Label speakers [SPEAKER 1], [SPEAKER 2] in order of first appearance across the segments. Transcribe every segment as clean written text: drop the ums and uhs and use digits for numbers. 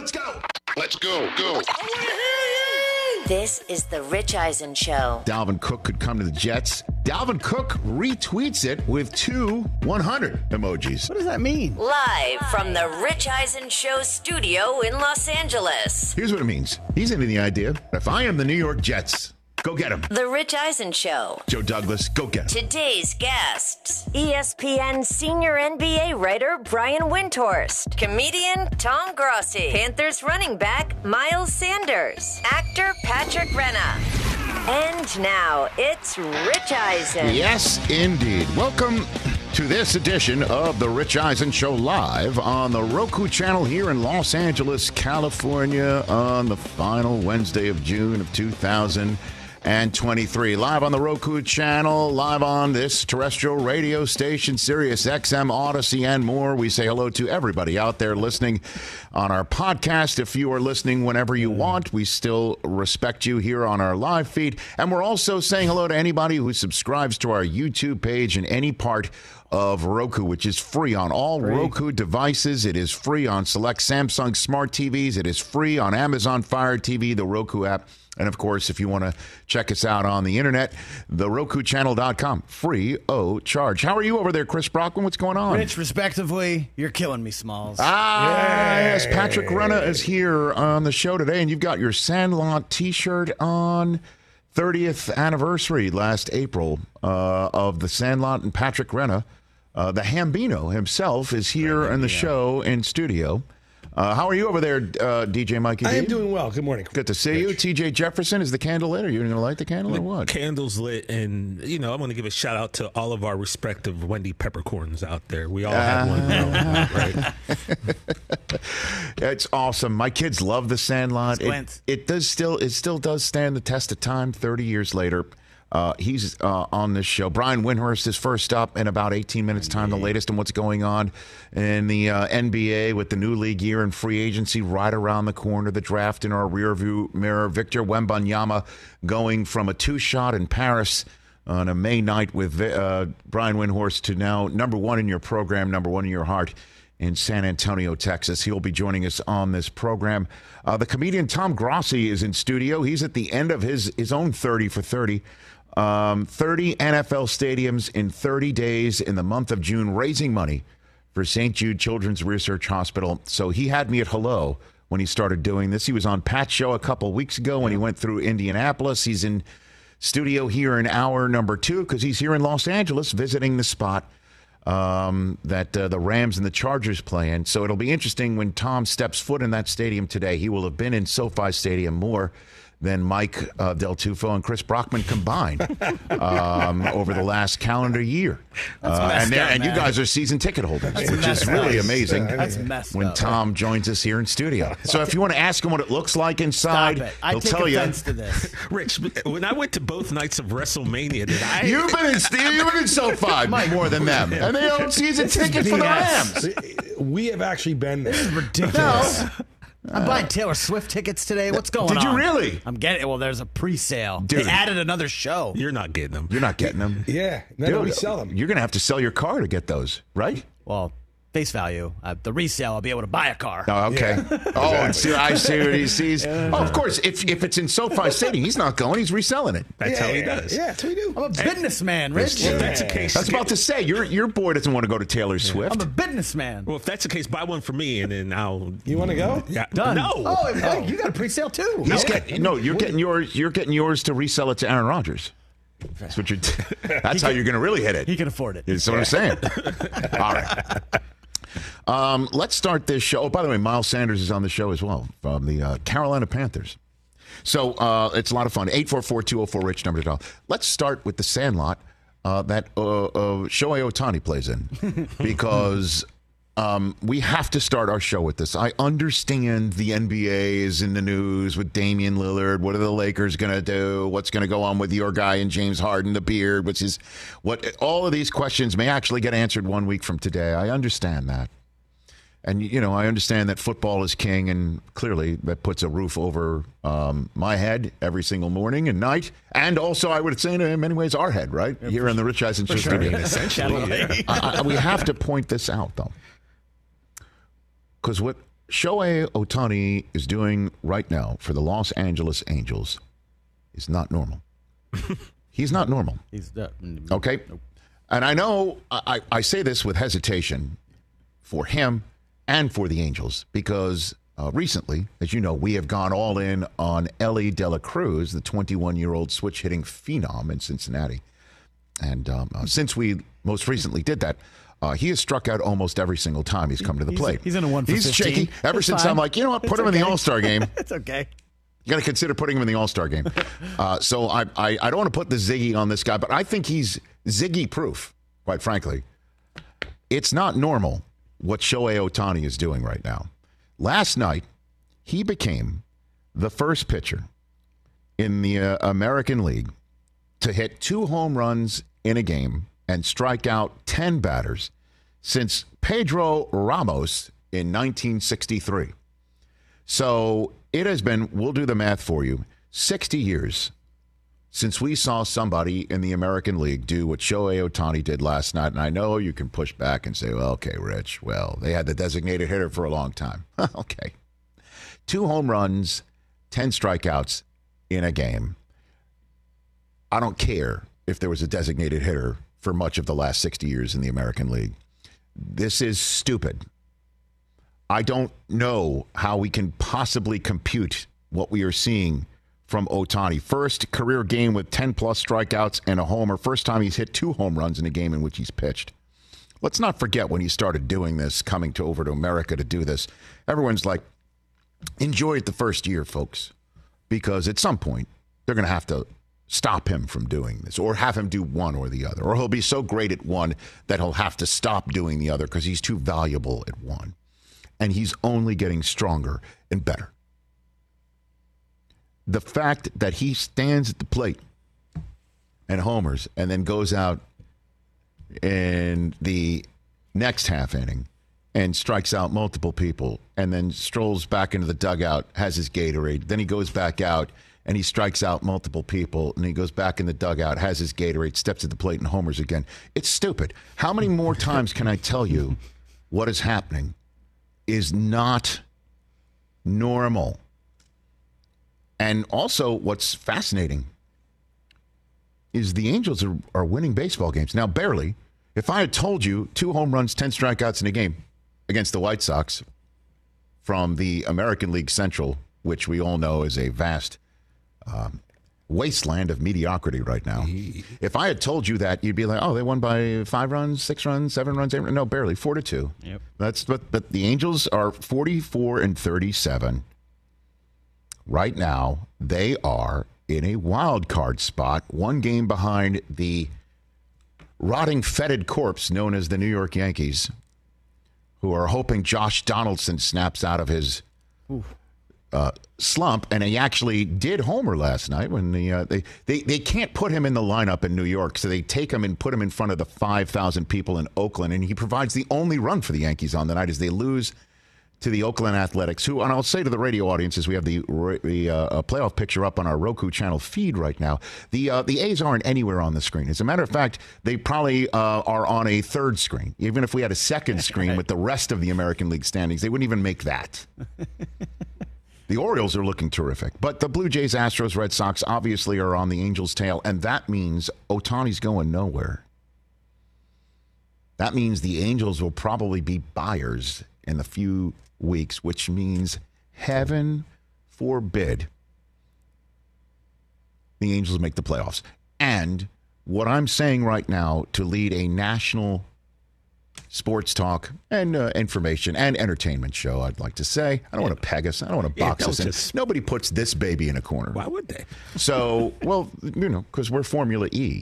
[SPEAKER 1] Let's go.
[SPEAKER 2] Let's go.
[SPEAKER 3] This is the Rich Eisen Show.
[SPEAKER 1] Dalvin Cook could come to the Jets. Dalvin Cook retweets it with 2 100 emojis.
[SPEAKER 4] What does that mean?
[SPEAKER 3] Live from the Rich Eisen Show studio in Los Angeles.
[SPEAKER 1] Here's what it means. He's into the idea. If I am the New York Jets, go get him.
[SPEAKER 3] The Rich Eisen Show.
[SPEAKER 1] Joe Douglas, go get him.
[SPEAKER 3] Today's guests, ESPN senior NBA writer Brian Windhorst, comedian Tom Grossi, Panthers running back Miles Sanders, actor Patrick Renna. And now it's Rich Eisen.
[SPEAKER 1] Yes, indeed. Welcome to this edition of the Rich Eisen Show live on the Roku channel here in Los Angeles, California on the final Wednesday of June of 2023. Live on the Roku channel, live on this terrestrial radio station, Sirius XM, Odyssey, and more. We say hello to everybody out there listening on our podcast. If you are listening whenever you want, we still respect you here on our live feed. And we're also saying hello to anybody who subscribes to our YouTube page in any part of Roku, which is free on all Roku devices. It is free on select Samsung smart TVs. It is free on Amazon Fire TV, the Roku app. And, of course, if you want to check us out on the internet, the RokuChannel.com, free of charge. How are you over there, Chris Brockman? What's going on?
[SPEAKER 4] Rich, respectively, you're killing me, Smalls.
[SPEAKER 1] Yes, Patrick Renna is here on the show today, and you've got your Sandlot T-shirt on. 30th anniversary last April of the Sandlot and Patrick Renna. The Hambino himself is here in the show in studio. How are you over there, DJ Mikey D?
[SPEAKER 5] I am doing well. Good morning.
[SPEAKER 1] Good to see you. TJ Jefferson, is the candle lit? Are you going to light the candle or what?
[SPEAKER 6] Candle's lit, and, you know, I want to give a shout out to all of our respective Wendy peppercorns out there. We all have one now, right?
[SPEAKER 1] It's awesome. My kids love the Sandlot. It still does stand the test of time 30 years later. He's on this show. Brian Windhorst is first up in about 18 minutes' time, the latest on what's going on in the NBA with the new league year and free agency right around the corner, the draft in our rearview mirror. Victor Wembanyama going from a 2-shot in Paris on a May night with Brian Windhorst to now number one in your program, number one in your heart in San Antonio, Texas. He'll be joining us on this program. The comedian Tom Grossi is in studio. He's at the end of his own 30 for 30. 30 NFL stadiums in 30 days in the month of June, raising money for St. Jude Children's Research Hospital. So he had me at hello when he started doing this. He was on Pat's show a couple weeks ago when he went through Indianapolis. He's in studio here in hour number 2 because he's here in Los Angeles visiting the spot that the Rams and the Chargers play in. So it'll be interesting when Tom steps foot in that stadium today. He will have been in SoFi Stadium more than Mike Del Tufo and Chris Brockman combined over the last calendar year. And you guys are season ticket holders, which is really amazing.
[SPEAKER 4] That's messed
[SPEAKER 1] when
[SPEAKER 4] up.
[SPEAKER 1] Tom joins us here in studio. So if you want to ask him what it looks like inside, he'll tell you.
[SPEAKER 4] To this.
[SPEAKER 6] Rich, when I went to both nights of WrestleMania, did I?
[SPEAKER 1] You've been in SoFi more than them, and they own season tickets for the Rams.
[SPEAKER 5] We have actually been there.
[SPEAKER 4] This is ridiculous. I'm buying Taylor Swift tickets today. What's going on?
[SPEAKER 1] Did you really?
[SPEAKER 4] I'm getting it. Well, there's a pre-sale.
[SPEAKER 1] Dude.
[SPEAKER 4] They added another show.
[SPEAKER 6] You're not getting them.
[SPEAKER 1] You're not getting them.
[SPEAKER 5] Yeah. Then we sell them.
[SPEAKER 1] You're going to have to sell your car to get those, right?
[SPEAKER 4] Well, face value. The resale, I'll be able to buy a car.
[SPEAKER 1] Oh, okay.
[SPEAKER 5] Yeah.
[SPEAKER 1] Oh, I see what he sees. Oh, of course. If it's in SoFi Stadium, he's not going. He's reselling it.
[SPEAKER 6] That's how he does.
[SPEAKER 5] Yeah, that's what we do.
[SPEAKER 4] I'm a businessman, Rich.
[SPEAKER 6] Well, if that's the case.
[SPEAKER 1] I was about to say, your boy doesn't want to go to Taylor Swift.
[SPEAKER 4] I'm a businessman.
[SPEAKER 6] Well, if that's the case, buy one for me, and then I'll.
[SPEAKER 5] You want to go?
[SPEAKER 6] Yeah.
[SPEAKER 4] Done.
[SPEAKER 6] No.
[SPEAKER 4] Oh, you got a pre-sale too.
[SPEAKER 1] You're getting yours. You're getting yours to resell it to Aaron Rodgers. That's what you're. That's how you're going to really hit it.
[SPEAKER 4] He can afford it.
[SPEAKER 1] That's what I'm saying. All right. Let's start this show. Oh, by the way, Miles Sanders is on the show as well from the Carolina Panthers. So it's a lot of fun. 844-204-RICH, number to dial. Let's start with the Sandlot that Shohei Ohtani plays in because we have to start our show with this. I understand the NBA is in the news with Damian Lillard. What are the Lakers going to do? What's going to go on with your guy and James Harden, the beard? All of these questions may actually get answered 1 week from today. I understand that. And, you know, I understand that football is king, and clearly that puts a roof over my head every single morning and night. And also, I would say, in many ways, our head, right? Here in the Rich Eisen Show studio.
[SPEAKER 6] Essentially, yeah.
[SPEAKER 1] We have to point this out, though. Because what Shohei Ohtani is doing right now for the Los Angeles Angels is not normal. He's not normal.
[SPEAKER 4] He's
[SPEAKER 1] okay. Nope. And I know I say this with hesitation for him and for the Angels because recently, as you know, we have gone all in on Elly De La Cruz, the 21-year-old switch-hitting phenom in Cincinnati. And since we most recently did that, he has struck out almost every single time he's come to the plate.
[SPEAKER 4] He's in a 1 for 15.
[SPEAKER 1] He's shaky ever since I'm like, you know what, put him in the All-Star game.
[SPEAKER 4] It's okay.
[SPEAKER 1] You got to consider putting him in the All-Star game. So I don't want to put the Ziggy on this guy, but I think he's Ziggy-proof, quite frankly. It's not normal what Shohei Ohtani is doing right now. Last night, he became the first pitcher in the American League to hit 2 home runs in a game and strike out 10 batters since Pedro Ramos in 1963. So it has been, we'll do the math for you, 60 years since we saw somebody in the American League do what Shohei Ohtani did last night. And I know you can push back and say, well, okay, Rich, well, they had the designated hitter for a long time. Okay. 2 home runs, 10 strikeouts in a game. I don't care if there was a designated hitter for much of the last 60 years in the American League. This is stupid. I don't know how we can possibly compute what we are seeing from Ohtani. First career game with 10-plus strikeouts and a homer. First time he's hit 2 home runs in a game in which he's pitched. Let's not forget when he started doing this, coming over to America to do this. Everyone's like, enjoy it the first year, folks, because at some point they're going to have to stop him from doing this or have him do one or the other. Or he'll be so great at one that he'll have to stop doing the other because he's too valuable at one. And he's only getting stronger and better. The fact that he stands at the plate and homers and then goes out in the next half inning and strikes out multiple people and then strolls back into the dugout, has his Gatorade. Then he goes back out and he strikes out multiple people and he goes back in the dugout, has his Gatorade, steps at the plate and homers again. It's stupid. How many more times can I tell you what is happening is not normal? And also what's fascinating is the Angels are winning baseball games. Now, barely. If I had told you 2 home runs, 10 strikeouts in a game against the White Sox from the American League Central, which we all know is a vast wasteland of mediocrity right now. If I had told you that, you'd be like, oh, they won by 5 runs, 6 runs, 7 runs, 8 runs. No, barely, 4-2.
[SPEAKER 4] Yep.
[SPEAKER 1] But the Angels are 44-37. Right now, they are in a wild card spot, 1 game behind the rotting, fetid corpse known as the New York Yankees, who are hoping Josh Donaldson snaps out of his slump. And he actually did homer last night when they can't put him in the lineup in New York, so they take him and put him in front of the 5,000 people in Oakland, and he provides the only run for the Yankees on the night as they lose to the Oakland Athletics, who, and I'll say to the radio audience as we have the playoff picture up on our Roku channel feed right now, the A's aren't anywhere on the screen. As a matter of fact, they probably are on a 3rd screen. Even if we had a 2nd screen with the rest of the American League standings, they wouldn't even make that. The Orioles are looking terrific. But the Blue Jays, Astros, Red Sox obviously are on the Angels' tail, and that means Ohtani's going nowhere. That means the Angels will probably be buyers in the few weeks, which means, heaven forbid, the Angels make the playoffs. And what I'm saying right now to lead a national sports talk and information and entertainment show, I'd like to say, I don't want to peg us. I don't want to box us in. Nobody puts this baby in a corner.
[SPEAKER 6] Why would they?
[SPEAKER 1] So, well, because we're Formula E.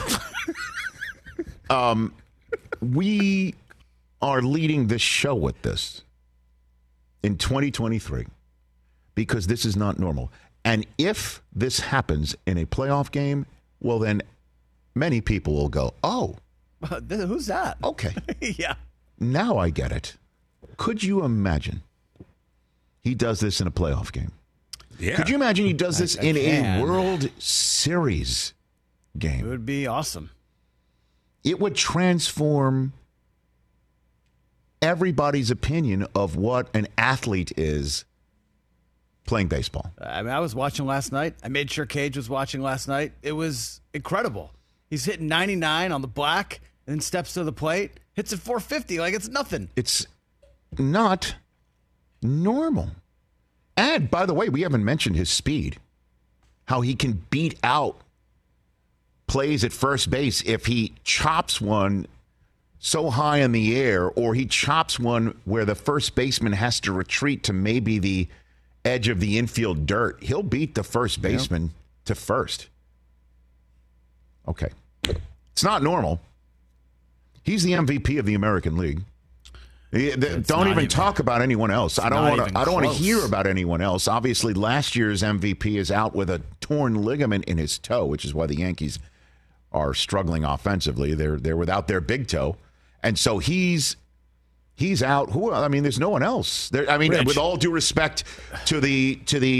[SPEAKER 1] We are leading this show with this in 2023 because this is not normal. And if this happens in a playoff game, well, then many people will go, oh.
[SPEAKER 4] Who's that?
[SPEAKER 1] Okay.
[SPEAKER 4] Yeah.
[SPEAKER 1] Now I get it. Could you imagine he does this in a playoff game?
[SPEAKER 6] Yeah.
[SPEAKER 1] Could you imagine he does this in a World Series game?
[SPEAKER 4] It would be awesome.
[SPEAKER 1] It would transform everybody's opinion of what an athlete is playing baseball.
[SPEAKER 4] I mean, I was watching last night. I made sure Cage was watching last night. It was incredible. He's hitting 99 on the black and then steps to the plate, hits it 450 like it's nothing.
[SPEAKER 1] It's not normal. And, by the way, we haven't mentioned his speed, how he can beat out plays at first base if he chops one so high in the air, or he chops one where the first baseman has to retreat to maybe the edge of the infield dirt. He'll beat the first baseman to first. Okay. It's not normal. He's the MVP of the American League. Don't even talk about anyone else. I don't want to hear about anyone else. Obviously, last year's MVP is out with a torn ligament in his toe, which is why the Yankees are struggling offensively. They're without their big toe, and so he's out. There's no one else. Rich. With all due respect to the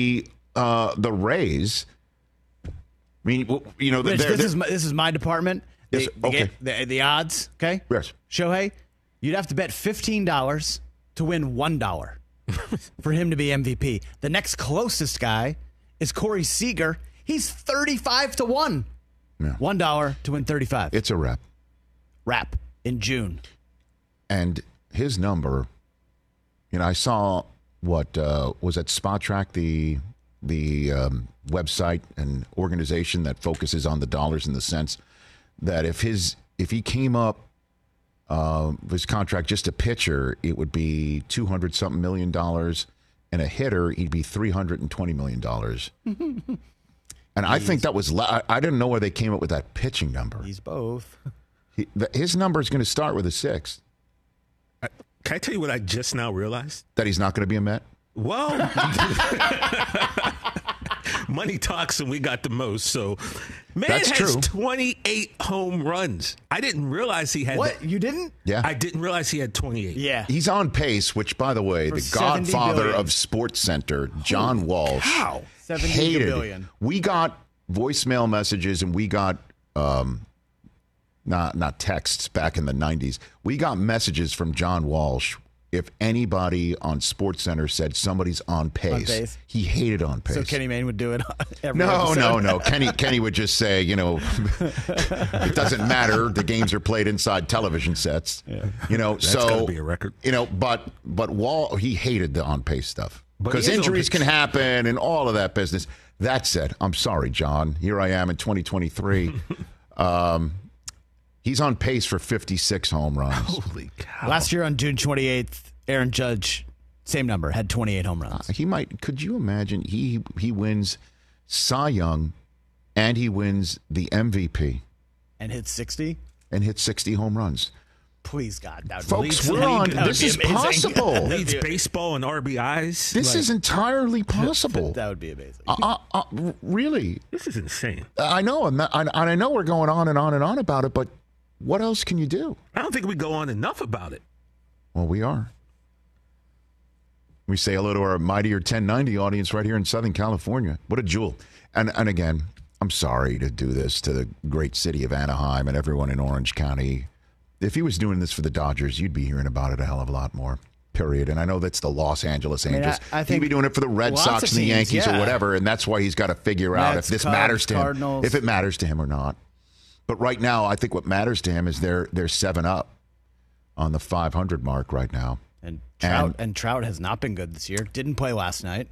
[SPEAKER 1] Rays. Rich,
[SPEAKER 4] this is my department. The odds. Okay.
[SPEAKER 1] Yes.
[SPEAKER 4] Shohei, you'd have to bet $15 to win $1 for him to be MVP. The next closest guy is Corey Seager. He's 35-1.
[SPEAKER 1] Yeah.
[SPEAKER 4] $1 to win 35.
[SPEAKER 1] It's a wrap.
[SPEAKER 4] Wrap in June.
[SPEAKER 1] And his number, I saw what was at SpotTrack, the website and organization that focuses on the dollars and the cents, that if he came up his contract just a pitcher, it would be $200-something million, and a hitter, he'd be $320 million. And I think that was I didn't know where they came up with that pitching number.
[SPEAKER 4] He's both.
[SPEAKER 1] His number is going to start with a 6.
[SPEAKER 6] Can I tell you what I just now realized?
[SPEAKER 1] That he's not going to be a Met?
[SPEAKER 6] Well, money talks and we got the most. So, man
[SPEAKER 1] That's
[SPEAKER 6] has
[SPEAKER 1] true.
[SPEAKER 6] 28 home runs. I didn't realize he had.
[SPEAKER 4] What? You didn't?
[SPEAKER 1] Yeah.
[SPEAKER 6] I didn't realize he had 28.
[SPEAKER 4] Yeah.
[SPEAKER 1] He's on pace, which, by the way,
[SPEAKER 4] For
[SPEAKER 1] the godfather
[SPEAKER 4] billion.
[SPEAKER 1] of Sports Center, John Walsh,
[SPEAKER 6] How?
[SPEAKER 4] 70
[SPEAKER 1] hated.
[SPEAKER 4] billion.
[SPEAKER 1] We got voicemail messages and we got not texts back in the 90s. We got messages from John Walsh. If anybody on Sports Center said somebody's on pace, he hated on pace.
[SPEAKER 4] So Kenny Mayne would do it every
[SPEAKER 1] No.
[SPEAKER 4] episode.
[SPEAKER 1] Kenny would just say, it doesn't matter. The games are played inside television sets. Yeah.
[SPEAKER 6] That's gotta be a record.
[SPEAKER 1] But Wall, he hated the on pace stuff because
[SPEAKER 6] he is
[SPEAKER 1] injuries
[SPEAKER 6] on
[SPEAKER 1] can
[SPEAKER 6] pace.
[SPEAKER 1] happen and all of that business. That said, I'm sorry, John. Here I am in 2023. He's on pace for 56 home runs.
[SPEAKER 6] Holy cow.
[SPEAKER 4] Last year on June 28th, Aaron Judge, same number, had 28 home runs.
[SPEAKER 1] He might. Could you imagine? He wins Cy Young, and he wins the MVP,
[SPEAKER 4] And hit 60?
[SPEAKER 1] and hits 60 home runs.
[SPEAKER 4] Please, God. That would
[SPEAKER 1] Folks,
[SPEAKER 4] be-
[SPEAKER 1] we're on.
[SPEAKER 4] that would
[SPEAKER 1] This
[SPEAKER 4] be
[SPEAKER 1] is
[SPEAKER 4] amazing.
[SPEAKER 1] possible.
[SPEAKER 6] Leads baseball and RBIs.
[SPEAKER 1] This is entirely possible.
[SPEAKER 4] That would be amazing.
[SPEAKER 1] Really,
[SPEAKER 6] This is insane.
[SPEAKER 1] I know, and I know we're going on and on and on about it, but what else can you do?
[SPEAKER 6] I don't think we go on enough about it.
[SPEAKER 1] Well, we are. We say hello to our mightier 1090 audience right here in Southern California. What a jewel. And again, I'm sorry to do this to the great city of Anaheim and everyone in Orange County. If he was doing this for the Dodgers, you'd be hearing about it a hell of a lot more, period. And I know that's the Los Angeles Angels.
[SPEAKER 4] I think
[SPEAKER 1] he'd be doing it for the Red
[SPEAKER 4] lots
[SPEAKER 1] Sox
[SPEAKER 4] of
[SPEAKER 1] and the
[SPEAKER 4] teams,
[SPEAKER 1] Yankees or
[SPEAKER 4] yeah.
[SPEAKER 1] whatever, and that's why he's got to figure out
[SPEAKER 4] Mets,
[SPEAKER 1] if this
[SPEAKER 4] Cubs,
[SPEAKER 1] matters to him,
[SPEAKER 4] Cardinals.
[SPEAKER 1] if it matters to him or not. But right now, I think what matters to him is they're 7-up on the 500 mark right now.
[SPEAKER 4] And Trout has not been good this year. Didn't play last night.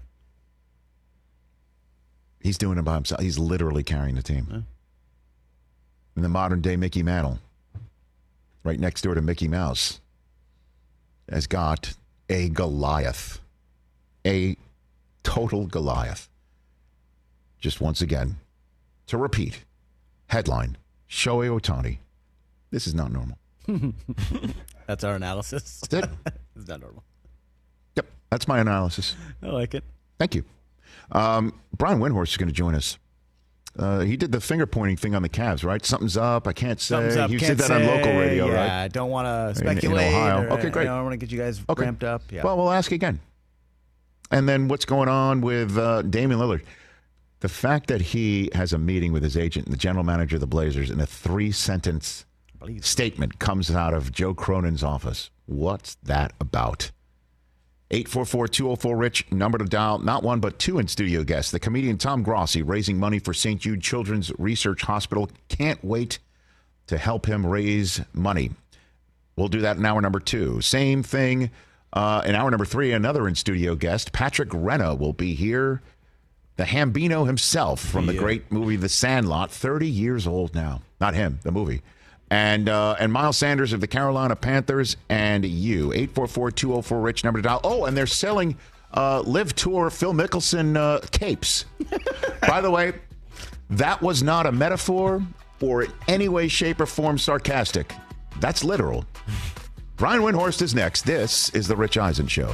[SPEAKER 1] He's doing it by himself. He's literally carrying the team.
[SPEAKER 4] Yeah.
[SPEAKER 1] And the modern day Mickey Mantle, right next door to Mickey Mouse, has got a Goliath, a total Goliath. Just once again, to repeat, headline, Shohei Ohtani. This is not normal.
[SPEAKER 4] That's our analysis.
[SPEAKER 1] That's it.
[SPEAKER 4] It's not normal.
[SPEAKER 1] Yep, that's my analysis.
[SPEAKER 4] I like it.
[SPEAKER 1] Thank you. Brian Windhorst is going to join us. He did the finger pointing thing on the Cavs, right? Something's up. I can't say.
[SPEAKER 4] Thumbs up.
[SPEAKER 1] You
[SPEAKER 4] Can't
[SPEAKER 1] did that on local radio,
[SPEAKER 4] yeah,
[SPEAKER 1] right?
[SPEAKER 4] I don't want to
[SPEAKER 1] In
[SPEAKER 4] speculate.
[SPEAKER 1] Ohio.
[SPEAKER 4] Or,
[SPEAKER 1] Okay, great.
[SPEAKER 4] I don't want to get you guys
[SPEAKER 1] Okay.
[SPEAKER 4] ramped up. Yeah.
[SPEAKER 1] Well, we'll ask again. And then what's going on with Damian Lillard? The fact that he has a meeting with his agent and the general manager of the Blazers, and a 3-sentence statement comes out of Joe Cronin's office. What's that about? 844-204-RICH, number to dial. Not one, but two in-studio guests. The comedian Tom Grossi, raising money for St. Jude Children's Research Hospital. Can't wait to help him raise money. We'll do that in hour number 2. Same thing in hour number 3. Another in-studio guest, Patrick Renna, will be here. The Hambino himself from the great movie The Sandlot, 30 years old now. Not him, the movie. And Miles Sanders of the Carolina Panthers and you. 844-204-RICH, number to dial. Oh, and they're selling Live Tour Phil Mickelson capes. By the way, that was not a metaphor or in any way, shape, or form sarcastic. That's literal. Brian Windhorst is next. This is The Rich Eisen Show.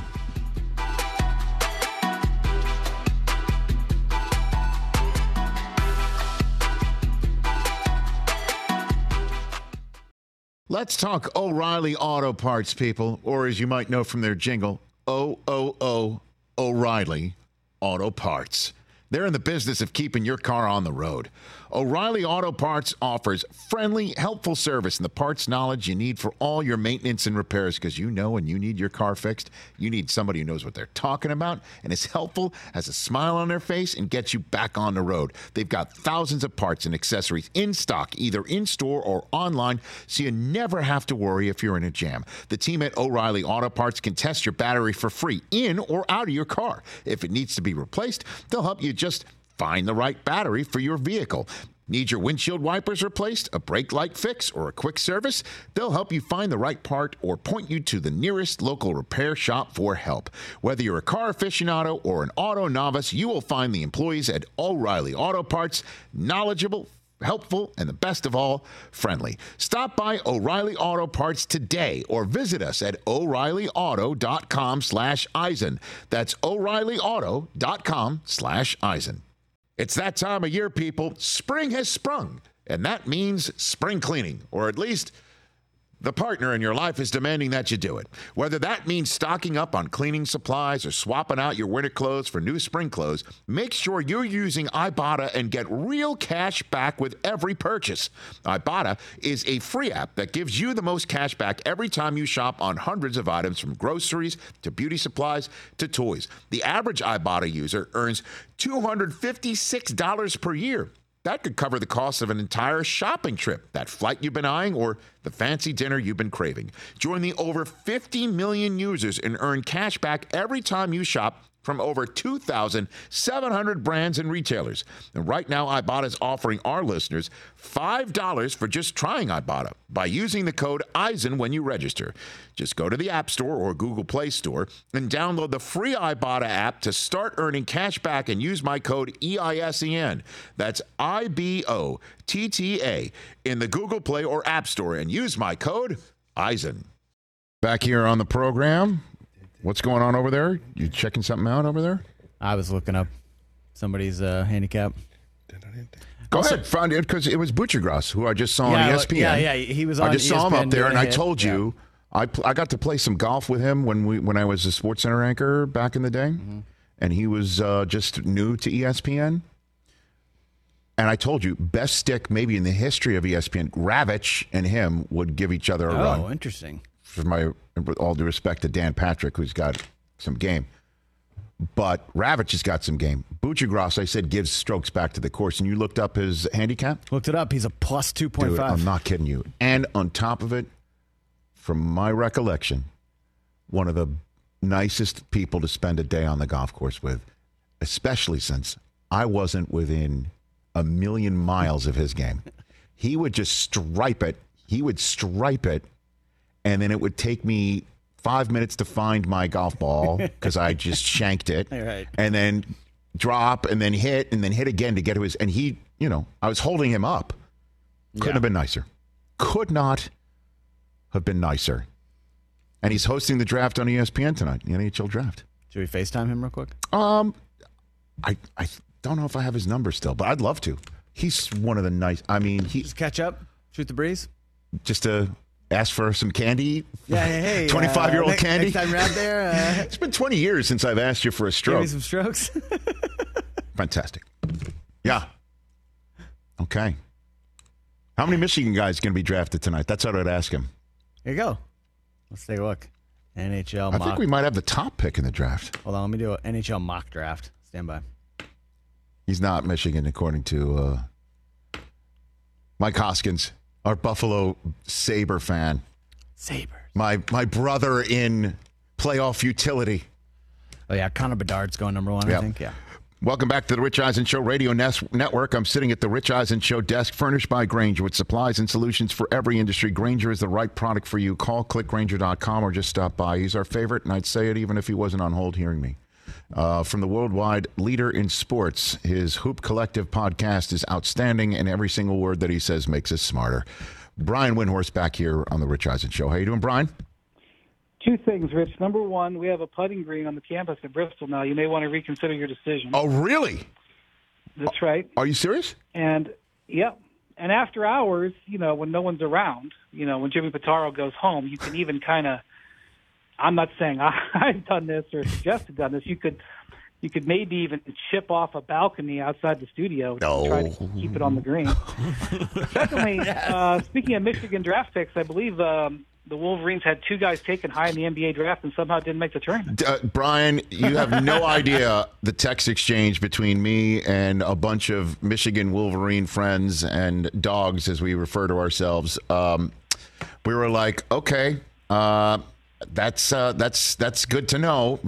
[SPEAKER 1] Let's talk O'Reilly Auto Parts, people, or as you might know from their jingle, O'Reilly Auto Parts. They're in the business of keeping your car on the road. O'Reilly Auto Parts offers friendly, helpful service and the parts knowledge you need for all your maintenance and repairs, because you know when you need your car fixed, you need somebody who knows what they're talking about and is helpful, has a smile on their face, and gets you back on the road. They've got thousands of parts and accessories in stock, either in-store or online, so you never have to worry if you're in a jam. The team at O'Reilly Auto Parts can test your battery for free in or out of your car. If it needs to be replaced, they'll help you just find the right battery for your vehicle. Need your windshield wipers replaced, a brake light fix, or a quick service? They'll help you find the right part or point you to the nearest local repair shop for help. Whether you're a car aficionado or an auto novice, you will find the employees at O'Reilly Auto Parts knowledgeable, helpful, and the best of all, friendly. Stop by O'Reilly Auto Parts today or visit us at O'ReillyAuto.com/Eisen. That's O'ReillyAuto.com/Eisen. It's that time of year, people. Spring has sprung, and that means spring cleaning, or at least the partner in your life is demanding that you do it. Whether that means stocking up on cleaning supplies or swapping out your winter clothes for new spring clothes, make sure you're using Ibotta and get real cash back with every purchase. Ibotta is a free app that gives you the most cash back every time you shop on hundreds of items, from groceries to beauty supplies to toys. The average Ibotta user earns $256 per year. That could cover the cost of an entire shopping trip, that flight you've been eyeing, or the fancy dinner you've been craving. Join the over 50 million users and earn cash back every time you shop from over 2,700 brands and retailers. And right now, Ibotta is offering our listeners $5 for just trying Ibotta by using the code Eisen when you register. Just go to the App Store or Google Play Store and download the free Ibotta app to start earning cash back and use my code EISEN. That's IBOTTA in the Google Play or App Store and use my code Eisen. Back here on the program. What's going on over there? You checking something out over there?
[SPEAKER 4] I was looking up somebody's handicap.
[SPEAKER 1] Go ahead, find it, because it was Butchergrass, who I just saw on ESPN.
[SPEAKER 4] Yeah, he was on ESPN.
[SPEAKER 1] I just saw him up there, and I told you, I got to play some golf with him when I was a SportsCenter anchor back in the day, and he was just new to ESPN. And I told you, best stick maybe in the history of ESPN. Ravitch and him would give each other a run.
[SPEAKER 4] Oh, interesting.
[SPEAKER 1] With all due respect to Dan Patrick, who's got some game. But Ravitch has got some game. Butchergrass, I said, gives strokes back to the course. And you looked up his handicap?
[SPEAKER 4] Looked it up. He's a plus 2.5.
[SPEAKER 1] Dude, I'm not kidding you. And on top of it, from my recollection, one of the nicest people to spend a day on the golf course with, especially since I wasn't within a million miles of his game. He would just stripe it. And then it would take me 5 minutes to find my golf ball because I just shanked it.
[SPEAKER 4] Right.
[SPEAKER 1] And then drop and then hit again to get to his. And he, I was holding him up. Couldn't have been nicer. Could not have been nicer. And he's hosting the draft on ESPN tonight, the NHL draft.
[SPEAKER 4] Should we FaceTime him real quick?
[SPEAKER 1] I don't know if I have his number still, but I'd love to. He's one of the nice.
[SPEAKER 4] Just catch up, shoot the breeze.
[SPEAKER 1] Just to ask for some candy.
[SPEAKER 4] Yeah, hey,
[SPEAKER 1] 25-year-old candy.
[SPEAKER 4] Next time you're out there.
[SPEAKER 1] It's been 20 years since I've asked you for a stroke.
[SPEAKER 4] Give me some strokes.
[SPEAKER 1] Fantastic. Yeah. Okay. How many Michigan guys are going to be drafted tonight? That's what I'd ask him.
[SPEAKER 4] There you go. Let's take a look. NHL
[SPEAKER 1] I
[SPEAKER 4] mock.
[SPEAKER 1] think we might have the top pick in the draft.
[SPEAKER 4] Hold on, let me do an NHL mock draft. Stand by.
[SPEAKER 1] He's not Michigan, according to Mike Hoskins, our Buffalo Sabre fan.
[SPEAKER 4] Sabres.
[SPEAKER 1] My brother in playoff utility.
[SPEAKER 4] Oh, yeah, Connor Bedard's going number 1, I think. Yeah.
[SPEAKER 1] Welcome back to the Rich Eisen Show Radio Network. I'm sitting at the Rich Eisen Show desk, furnished by Grainger, with supplies and solutions for every industry. Grainger is the right product for you. Call clickgrainger.com or just stop by. He's our favorite, and I'd say it even if he wasn't on hold hearing me. From the worldwide leader in sports, his Hoop Collective podcast is outstanding, and every single word that he says makes us smarter. Brian Windhorst back here on the Rich Eisen Show. How you doing, Brian?
[SPEAKER 2] Two things, Rich. Number one, we have a putting green on the campus at Bristol now. You may want to reconsider your decision.
[SPEAKER 1] Oh, really?
[SPEAKER 2] That's right.
[SPEAKER 1] Are you serious?
[SPEAKER 2] And, yep. And after hours, when no one's around, when Jimmy Pitaro goes home, you can even kind of, I'm not saying I've done this or suggested done this, you could maybe even chip off a balcony outside the studio to try to keep it on the green. Secondly, speaking of Michigan draft picks, I believe the Wolverines had 2 guys taken high in the NBA draft and somehow didn't make the tournament.
[SPEAKER 1] Brian, you have no idea the text exchange between me and a bunch of Michigan Wolverine friends and dogs, as we refer to ourselves. We were like, okay, that's good to know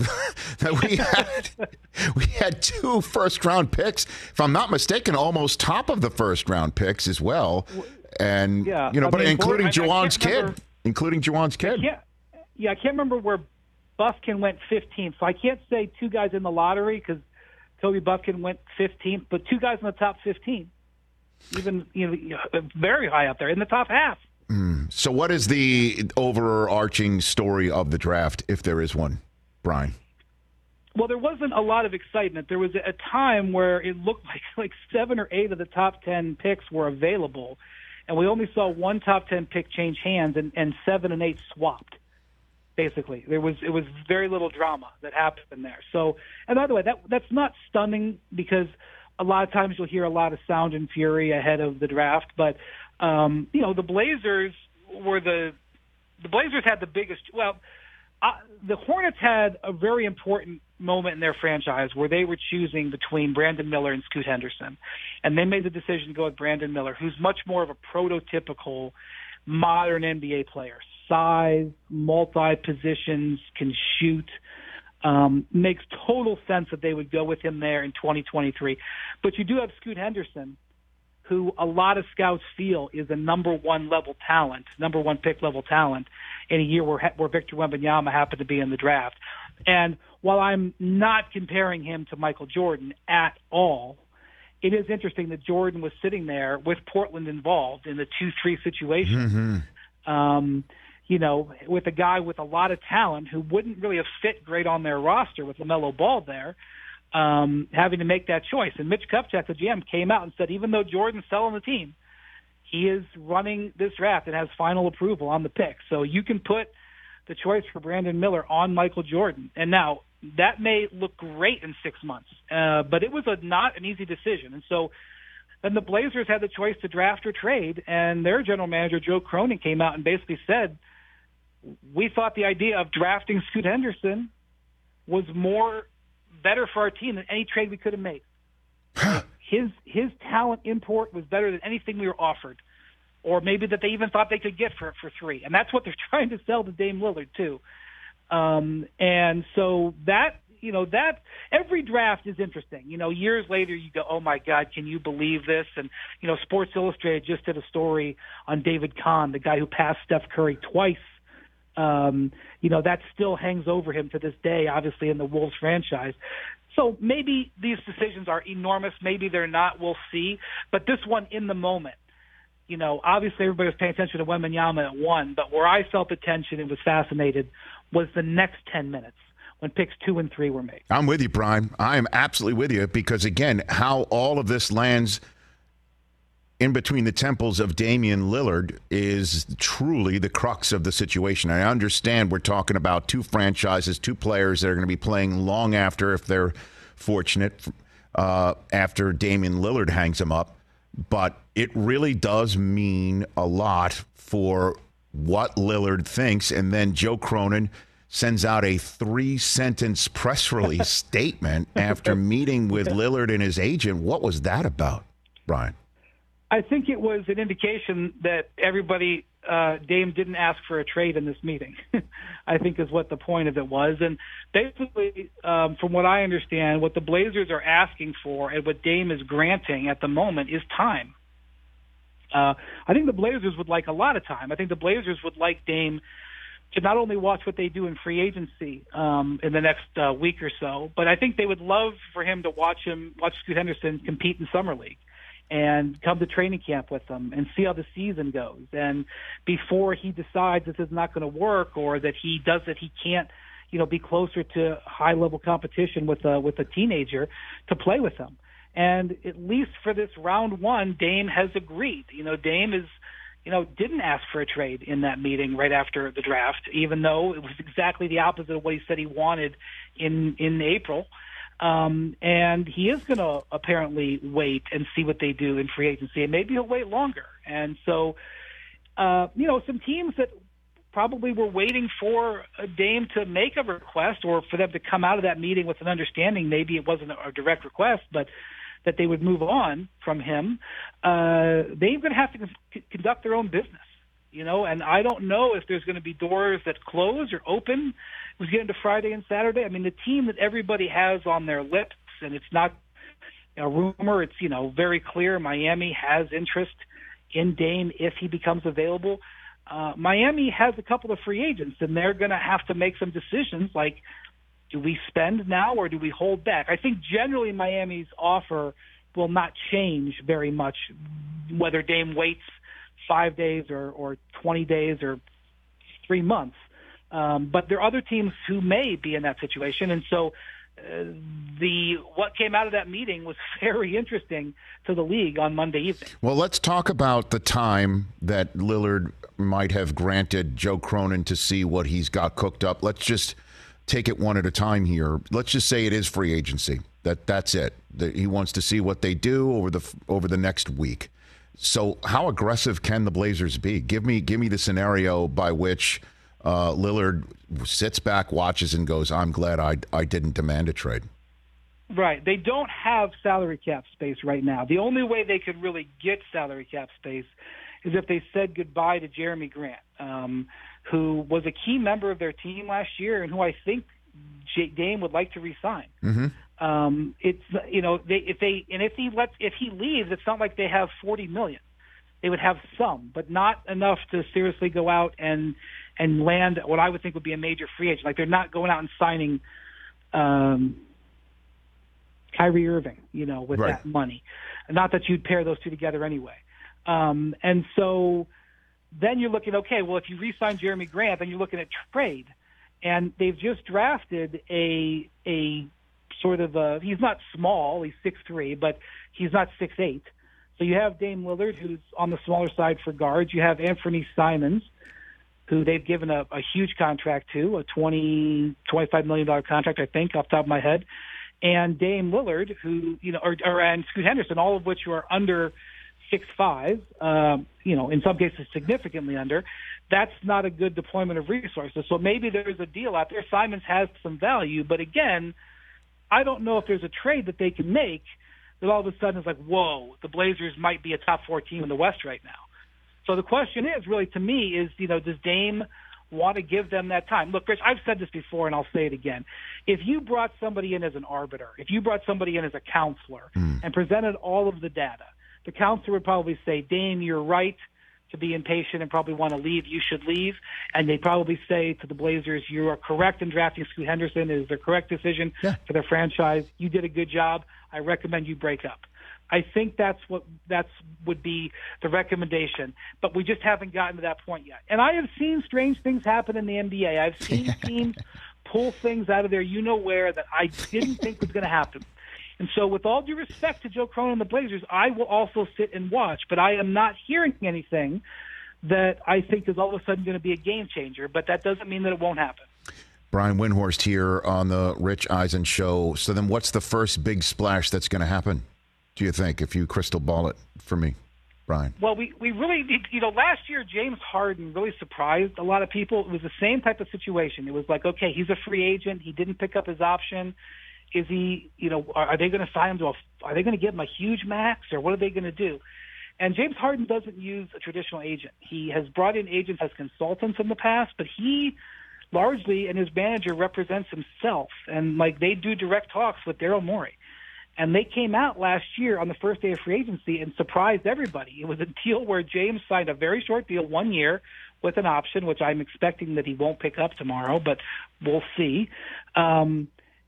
[SPEAKER 1] that we had 2 first-round picks. If I'm not mistaken, almost top of the first-round picks as well. And, but including Juwan's kid. Including Juwan's kid.
[SPEAKER 2] I can't remember where Bufkin went 15th, so I can't say 2 guys in the lottery because Toby Bufkin went 15th, but 2 guys in the top 15, even very high up there in the top half.
[SPEAKER 1] So what is the overarching story of the draft, if there is one, Brian?
[SPEAKER 2] Well, there wasn't a lot of excitement. There was a time where it looked like 7 or 8 of the top 10 picks were available, and we only saw 1 top 10 pick change hands, and 7 and 8 swapped. Basically, it was very little drama that happened there. So, and by the way, that's not stunning because a lot of times you'll hear a lot of sound and fury ahead of the draft. But the Blazers were the Blazers had the biggest. Well, the Hornets had a very important moment in their franchise where they were choosing between Brandon Miller and Scoot Henderson. And they made the decision to go with Brandon Miller, who's much more of a prototypical modern NBA player. Size, multi-positions, can shoot. Makes total sense that they would go with him there in 2023. But you do have Scoot Henderson, who a lot of scouts feel is a number 1 pick level talent in a year where Victor Wembanyama happened to be in the draft. And while I'm not comparing him to Michael Jordan at all, it is interesting that Jordan was sitting there with Portland involved in the 2-3 situation. With a guy with a lot of talent who wouldn't really have fit great on their roster with LaMelo Ball there, having to make that choice. And Mitch Kupchak, the GM, came out and said, even though Jordan's selling the team, he is running this draft and has final approval on the pick. So you can put the choice for Brandon Miller on Michael Jordan. And now that may look great in 6 months, but it was not an easy decision. And so then the Blazers had the choice to draft or trade, and their general manager, Joe Cronin, came out and basically said, we thought the idea of drafting Scoot Henderson was better for our team than any trade we could have made. His talent import was better than anything we were offered, or maybe that they even thought they could get for 3. And that's what they're trying to sell to Dame Lillard too. And so that every draft is interesting. Years later you go, oh my God, can you believe this? And, Sports Illustrated just did a story on David Kahn, the guy who passed Steph Curry twice. That still hangs over him to this day, obviously in the Wolves franchise. So maybe these decisions are enormous. Maybe they're not. We'll see. But this one in the moment, obviously everybody was paying attention to Wembanyama at 1, but where I felt the tension and was fascinated was the next 10 minutes when picks 2 and 3 were made.
[SPEAKER 1] I'm with you, Brian. I am absolutely with you because, again, how all of this lands in between the temples of Damian Lillard is truly the crux of the situation. I understand we're talking about 2 franchises, 2 players that are going to be playing long after, if they're fortunate, after Damian Lillard hangs them up. But it really does mean a lot for what Lillard thinks, and then Joe Cronin sends out a 3-sentence press release statement after meeting with Lillard and his agent. What was that about, Brian?
[SPEAKER 2] I think it was an indication that everybody, Dame didn't ask for a trade in this meeting, I think is what the point of it was. And basically, from what I understand, what the Blazers are asking for and what Dame is granting at the moment is time. I think the Blazers would like a lot of time. I think the Blazers would like Dame to not only watch what they do in free agency in the next week or so, but I think they would love for him to watch Scoot Henderson compete in Summer League and come to training camp with them and see how the season goes. And before he decides this is not going to work or that he can't, be closer to high level competition with a teenager to play with them. And at least for this round one, Dame has agreed. Dame is, didn't ask for a trade in that meeting right after the draft, even though it was exactly the opposite of what he said he wanted in April. And he is going to apparently wait and see what they do in free agency, and maybe he'll wait longer. And so, some teams that probably were waiting for a Dame to make a request or for them to come out of that meeting with an understanding, maybe it wasn't a direct request, but that they would move on from him, they're going to have to conduct their own business, and I don't know if there's going to be doors that close or open. We get into Friday and Saturday. I mean, the team that everybody has on their lips, and it's not a rumor, it's, very clear Miami has interest in Dame if he becomes available. Miami has a couple of free agents, and they're going to have to make some decisions like, do we spend now or do we hold back? I think generally Miami's offer will not change very much, whether Dame waits 5 days or 20 days or 3 months. But there are other teams who may be in that situation. And so what came out of that meeting was very interesting to the league on Monday evening.
[SPEAKER 1] Well, let's talk about the time that Lillard might have granted Joe Cronin to see what he's got cooked up. Let's just take it one at a time here. Let's just say it is free agency. That's it. He wants to see what they do over the next week. So how aggressive can the Blazers be? Give me the scenario by which Lillard sits back, watches, and goes, I'm glad I didn't demand a trade.
[SPEAKER 2] Right. They don't have salary cap space right now. The only way they could really get salary cap space is if they said goodbye to Jeremy Grant, who was a key member of their team last year and who I think Dame would like to re-sign.
[SPEAKER 1] Mm-hmm.
[SPEAKER 2] If he leaves, it's not like they have $40 million. They would have some, but not enough to seriously go out and land what I would think would be a major free agent. Like, they're not going out and signing Kyrie Irving, with
[SPEAKER 1] right.
[SPEAKER 2] that money. Not that you'd pair those two together anyway. And so then you're looking, okay, well, if you re-sign Jeremy Grant, then you're looking at trade. And they've just drafted a sort of he's not small, he's 6'3", but he's not 6'8". So you have Dame Lillard, who's on the smaller side for guards. You have Anthony Simons, who they've given a huge contract to, a $25 million contract, I think, off the top of my head. And Dame Lillard, who, and Scoot Henderson, all of which are under 6'5", in some cases significantly under. That's not a good deployment of resources. So maybe there's a deal out there. Simons has some value, but again, I don't know if there's a trade that they can make that all of a sudden is like, whoa, the Blazers might be a top 4 team in the West right now. So the question is really, to me, is, does Dame want to give them that time? Look, Rich, I've said this before, and I'll say it again. If you brought somebody in as an arbiter, if you brought somebody in as a counselor and presented all of the data, the counselor would probably say, Dame, you're right to be impatient and probably want to leave. You should leave. And they'd probably say to the Blazers, you are correct in drafting Scoot Henderson. It is the correct decision for their franchise. You did a good job. I recommend you break up. I think that's would be the recommendation, but we just haven't gotten to that point yet. And I have seen strange things happen in the NBA. I've seen teams pull things out of there, where, that I didn't think was going to happen. And so with all due respect to Joe Cronin and the Blazers, I will also sit and watch, but I am not hearing anything that I think is all of a sudden going to be a game changer, but that doesn't mean that it won't happen.
[SPEAKER 1] Brian Windhorst here on the Rich Eisen Show. So then what's the first big splash that's going to happen, do you think, if you crystal ball it for me? Brian?
[SPEAKER 2] Well, we really need, last year James Harden really surprised a lot of people. It was the same type of situation. It was like, okay, he's a free agent. He didn't pick up his option. Is he, are they going to sign him are they going to give him a huge max, or what are they going to do? And James Harden doesn't use a traditional agent. He has brought in agents as consultants in the past, but he largely, and his manager, represents himself. And they do direct talks with Daryl Morey. And they came out last year on the first day of free agency and surprised everybody. It was a deal where James signed a very short deal, 1 year, with an option, which I'm expecting that he won't pick up tomorrow, but we'll see. And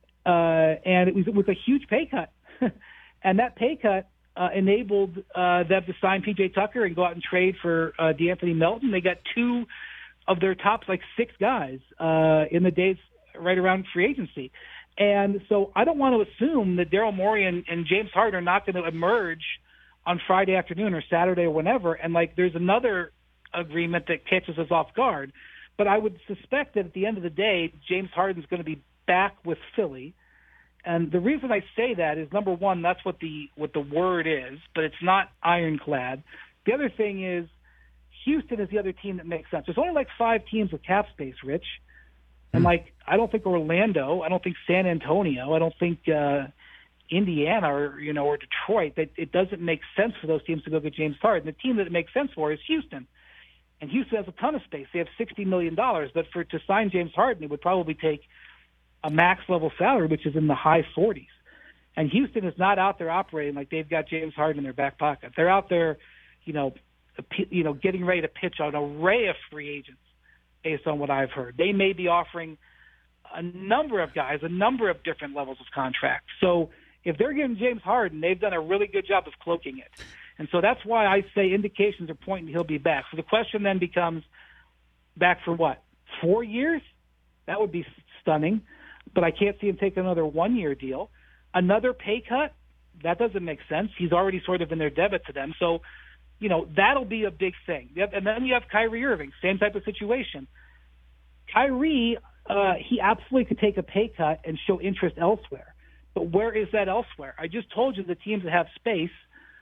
[SPEAKER 2] it was a huge pay cut. And that pay cut enabled them to sign P.J. Tucker and go out and trade for DeAnthony Melton. They got 2 of their top 6 guys in the days right around free agency. And so I don't want to assume that Daryl Morey and James Harden are not going to emerge on Friday afternoon or Saturday or whenever, and there's another agreement that catches us off guard. But I would suspect that at the end of the day, James Harden's going to be back with Philly. And the reason I say that is, number one, that's what the word is, but it's not ironclad. The other thing is Houston is the other team that makes sense. There's only 5 teams with cap space, Rich. And I don't think Orlando, I don't think San Antonio, I don't think Indiana or Detroit. That it doesn't make sense for those teams to go get James Harden. The team that it makes sense for is Houston, and Houston has a ton of space. They have $60 million, but to sign James Harden, it would probably take a max level salary, which is in the high 40s. And Houston is not out there operating like they've got James Harden in their back pocket. They're out there, getting ready to pitch an array of free agents. Based on what I've heard, they may be offering a number of guys, a number of different levels of contracts. So if they're giving James Harden, they've done a really good job of cloaking it. And so that's why I say indications are pointing he'll be back. So the question then becomes, back for what? 4 years? That would be stunning. But I can't see him take another 1-year deal. Another pay cut? That doesn't make sense. He's already sort of in their debit to them. So that'll be a big thing. And then you have Kyrie Irving, same type of situation. Kyrie, he absolutely could take a pay cut and show interest elsewhere. But where is that elsewhere? I just told you the teams that have space.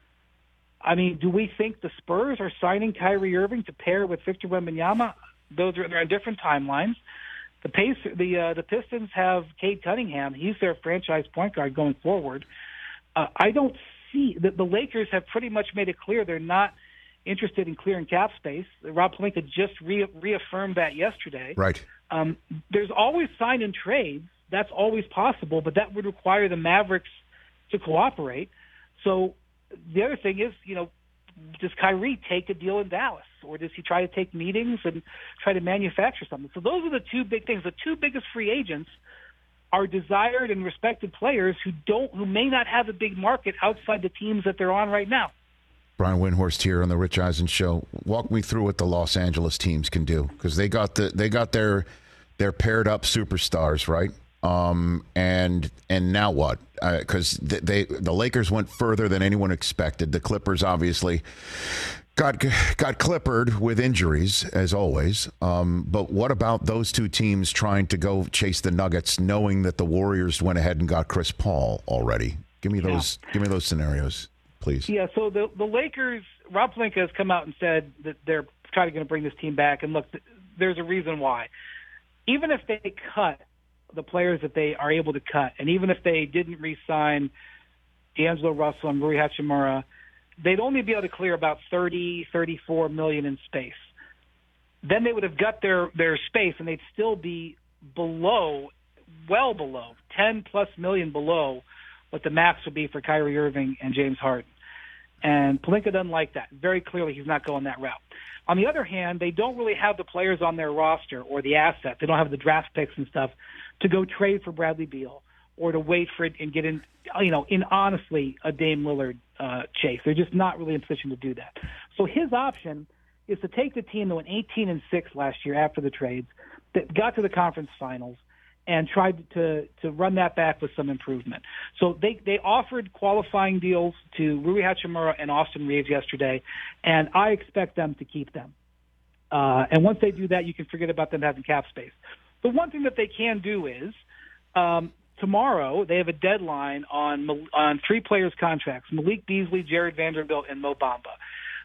[SPEAKER 2] I mean, do we think the Spurs are signing Kyrie Irving to pair with Victor Wembanyama? They're on different timelines. The Pistons have Cade Cunningham. He's their franchise point guard going forward. I don't see that the Lakers have pretty much made it clear they're not interested in clearing cap space. Rob Pelinka just reaffirmed that yesterday.
[SPEAKER 1] Right.
[SPEAKER 2] There's always sign and trades. That's always possible, but that would require the Mavericks to cooperate. So the other thing is, does Kyrie take a deal in Dallas, or does he try to take meetings and try to manufacture something? So those are the 2 big things. The 2 biggest free agents are desired and respected players who may not have a big market outside the teams that they're on right now.
[SPEAKER 1] Brian Windhorst here on the Rich Eisen Show. Walk me through what the Los Angeles teams can do, because they got their paired up superstars, right? And now what? Because the Lakers went further than anyone expected. The Clippers obviously got clippered with injuries, as always. But what about those 2 teams trying to go chase the Nuggets, knowing that the Warriors went ahead and got Chris Paul already? Give me those scenarios, please.
[SPEAKER 2] Yeah. So the Lakers, Rob Pelinka has come out and said that they're trying to bring this team back. And look, there's a reason why. Even if they cut the players that they are able to cut, and even if they didn't re-sign D'Angelo Russell and Rui Hachimura, they'd only be able to clear about $34 million in space. Then they would have got their space, and they'd still be well below, $10+ million below what the max would be for Kyrie Irving and James Harden. And Pelinka doesn't like that. Very clearly, he's not going that route. On the other hand, they don't really have the players on their roster or the assets. They don't have the draft picks and stuff to go trade for Bradley Beal or to wait for it and get in, in honestly a Dame Lillard chase. They're just not really in position to do that. So his option is to take the team that went 18-6 last year after the trades, that got to the conference finals, and tried to run that back with some improvement. So they offered qualifying deals to Rui Hachimura and Austin Reeves yesterday, and I expect them to keep them. And once they do that, you can forget about them having cap space. The one thing that they can do is tomorrow they have a deadline on 3 players' contracts: Malik Beasley, Jared Vanderbilt, and Mo Bamba.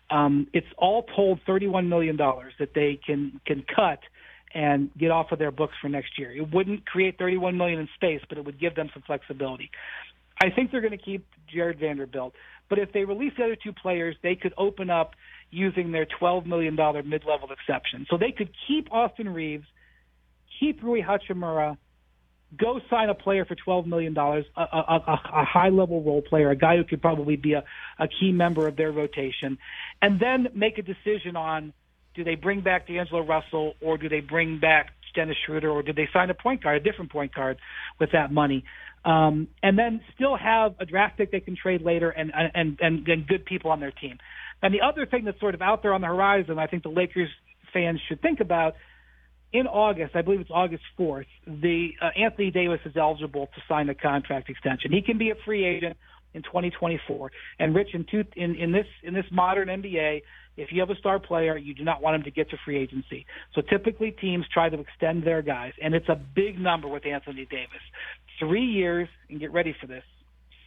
[SPEAKER 2] It's all told $31 million that they can cut and get off of their books for next year. It wouldn't create $31 million in space, but it would give them some flexibility. I think they're going to keep Jared Vanderbilt, but if they release the other two players, they could open up using their $12 million mid-level exception. So they could keep Austin Reeves, keep Rui Hachimura, go sign a player for $12 million, a high-level role player, a guy who could probably be a key member of their rotation, and then make a decision on, do they bring back D'Angelo Russell or do they bring back Dennis Schroeder, or do they sign a different point guard with that money? And then still have a draft pick they can trade later and good people on their team. And the other thing that's sort of out there on the horizon, I think the Lakers fans should think about, in August, I believe it's August 4th, Anthony Davis is eligible to sign a contract extension. He can be a free agent in 2024. And Rich, in this modern NBA, if you have a star player, you do not want him to get to free agency. So typically teams try to extend their guys, and it's a big number with Anthony Davis. 3 years, and get ready for this,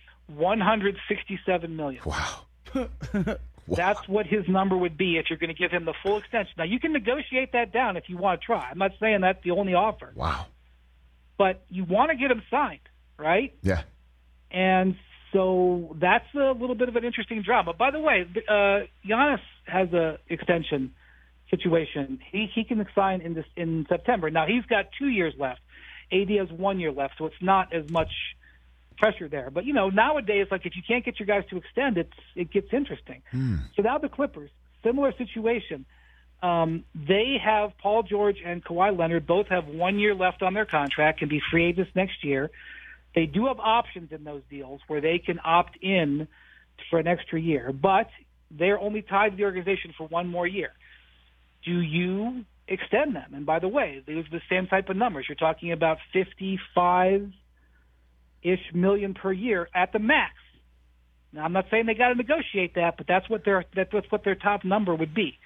[SPEAKER 2] $167 million.
[SPEAKER 1] Wow.
[SPEAKER 2] That's what his number would be if you're going to give him the full extension. Now, you can negotiate that down if you want to try. I'm not saying that's the only offer.
[SPEAKER 1] Wow.
[SPEAKER 2] But you want to get him signed, right?
[SPEAKER 1] Yeah.
[SPEAKER 2] And so that's a little bit of an interesting drama. By the way, Giannis has a extension situation. He can sign in September. Now, he's got 2 years left. AD has 1 year left, so it's not as much pressure there. But, nowadays, like, if you can't get your guys to extend, it gets interesting. So now the Clippers, similar situation. They have Paul George and Kawhi Leonard both have 1 year left on their contract, can be free agents next year. They do have options in those deals where they can opt in for an extra year, but they're only tied to the organization for 1 more year. Do you extend them? And by the way, these are the same type of numbers. You're talking about $55 million per year at the max. Now, I'm not saying they got to negotiate that, but that's what their top number would be.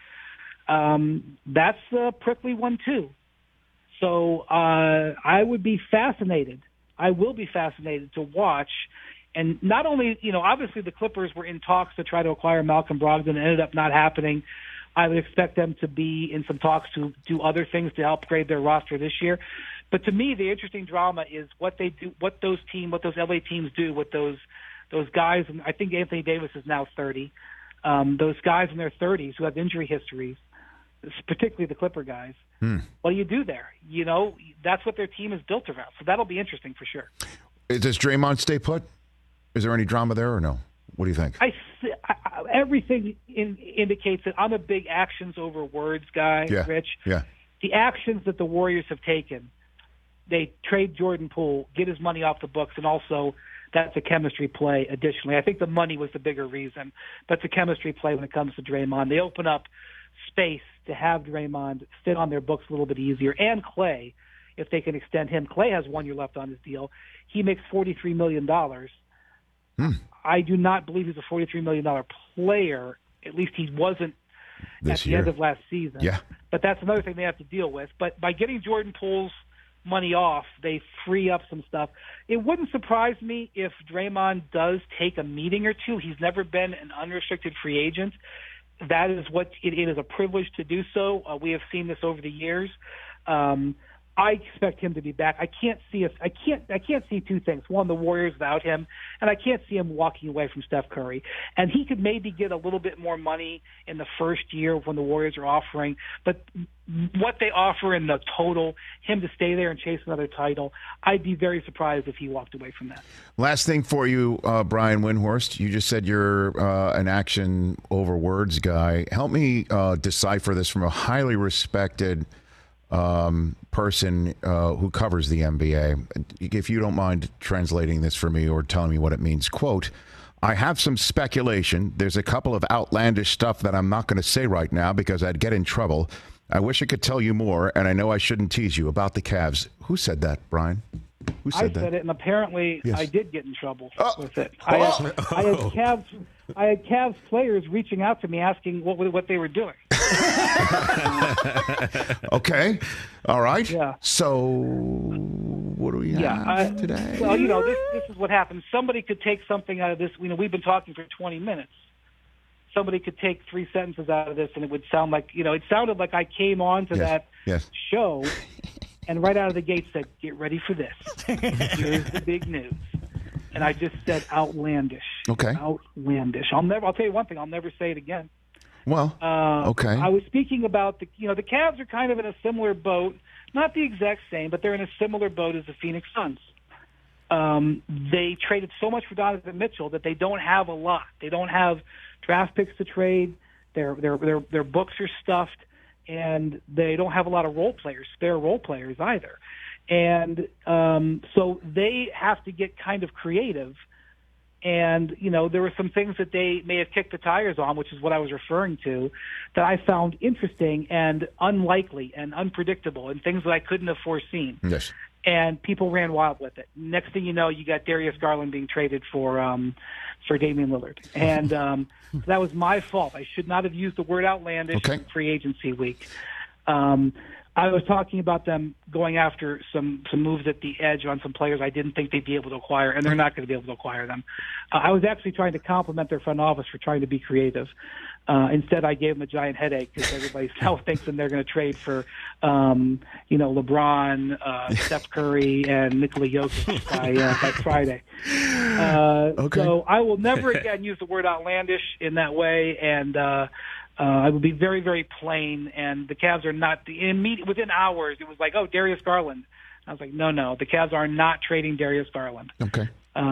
[SPEAKER 2] That's a prickly one too. So I would be fascinated. I will be fascinated to watch. And not only, obviously the Clippers were in talks to try to acquire Malcolm Brogdon and ended up not happening. I would expect them to be in some talks to do other things to help grade their roster this year. But to me, the interesting drama is what they do, what those LA teams do with those guys. And I think Anthony Davis is now 30. Those guys in their 30s who have injury histories, particularly the Clipper guys. What do you do there? That's what their team is built around. So that'll be interesting for sure.
[SPEAKER 1] Does Draymond stay put? Is there any drama there or no? What do you think?
[SPEAKER 2] Everything indicates that I'm a big actions over words guy, Rich.
[SPEAKER 1] Yeah.
[SPEAKER 2] The actions that the Warriors have taken, they trade Jordan Poole, get his money off the books, and also that's a chemistry play additionally. I think the money was the bigger reason, but it's a chemistry play when it comes to Draymond. They open up space to have Draymond sit on their books a little bit easier. And Clay, if they can extend him. Clay has 1 year left on his deal. He makes $43 million. I do not believe he's a $43 million player. At least he wasn't at the end of last season.
[SPEAKER 1] Yeah.
[SPEAKER 2] But that's another thing they have to deal with. But by getting Jordan Poole's money off, they free up some stuff. It wouldn't surprise me if Draymond does take a meeting or two. He's never been an unrestricted free agent. That is what it is, a privilege to do so. We have seen this over the years. I expect him to be back. I can't see two things. One, the Warriors without him, and I can't see him walking away from Steph Curry. And he could maybe get a little bit more money in the first year when the Warriors are offering, but what they offer in the total, him to stay there and chase another title, I'd be very surprised if he walked away from that.
[SPEAKER 1] Last thing for you, Brian Windhorst. You just said you're an action over words guy. Help me decipher this from a highly respected person who covers the NBA. If you don't mind translating this for me or telling me what it means. Quote, I have some speculation. There's a couple of outlandish stuff that I'm not going to say right now because I'd get in trouble. I wish I could tell you more, and I know I shouldn't tease you about the Cavs. Who said that, Brian? Who said that?
[SPEAKER 2] I said it, and apparently
[SPEAKER 1] Yes.
[SPEAKER 2] I did get in trouble with it. I had Cavs players reaching out to me asking what they were doing.
[SPEAKER 1] Okay. All right.
[SPEAKER 2] Yeah.
[SPEAKER 1] So what do we have today?
[SPEAKER 2] Well, this is what happens. Somebody could take something out of this. We've been talking for 20 minutes. somebody could take 3 sentences out of this and it would sound like, it sounded like I came on to that show and right out of the gate said, "Get ready for this. Here's the big news." And I just said outlandish.
[SPEAKER 1] Okay.
[SPEAKER 2] Outlandish. I'll tell you one thing, I'll never say it again.
[SPEAKER 1] Well, okay.
[SPEAKER 2] I was speaking about the Cavs are kind of in a similar boat, not the exact same, but they're in a similar boat as the Phoenix Suns. They traded so much for Donovan Mitchell that they don't have a lot. They don't have draft picks to trade. Their books are stuffed, and they don't have a lot of spare role players either. And so they have to get kind of creative. And, there were some things that they may have kicked the tires on, which is what I was referring to, that I found interesting and unlikely and unpredictable and things that I couldn't have foreseen.
[SPEAKER 1] Yes.
[SPEAKER 2] And people ran wild with it. Next thing you know, you got Darius Garland being traded for Damian Lillard. And that was my fault. I should not have used the word outlandish in free agency week. I was talking about them going after some moves at the edge on some players I didn't think they'd be able to acquire, and they're not going to be able to acquire them. I was actually trying to compliment their front office for trying to be creative. Instead, I gave them a giant headache because everybody now thinks that they're going to trade for, LeBron, Steph Curry, and Nikola Jokic by Friday. So I will never again use the word outlandish in that way, and I will be very, very plain. And the Cavs are not within hours. It was like, oh, Darius Garland. I was like, no, the Cavs are not trading Darius Garland.
[SPEAKER 1] Okay.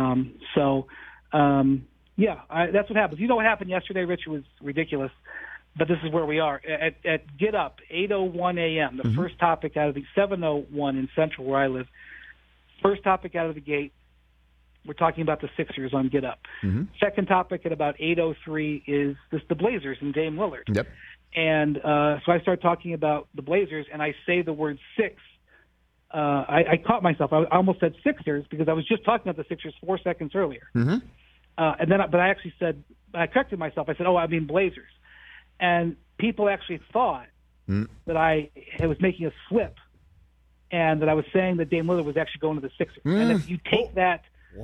[SPEAKER 2] That's what happens. You know what happened yesterday, Rich? It was ridiculous, but this is where we are. At Get Up, 8:01 a.m., the first topic out of the 7:01 in Central where I live, first topic out of the gate, we're talking about the Sixers on Get Up. Second topic at about 8:03 is the Blazers and Dame Lillard.
[SPEAKER 1] Yep.
[SPEAKER 2] And so I start talking about the Blazers, and I say the word six. I caught myself. I almost said Sixers because I was just talking about the Sixers 4 seconds earlier. But I actually said, I corrected myself. I said, I mean Blazers. And people actually thought that I was making a slip and that I was saying that Dame Lillard was actually going to the Sixers. And if you take that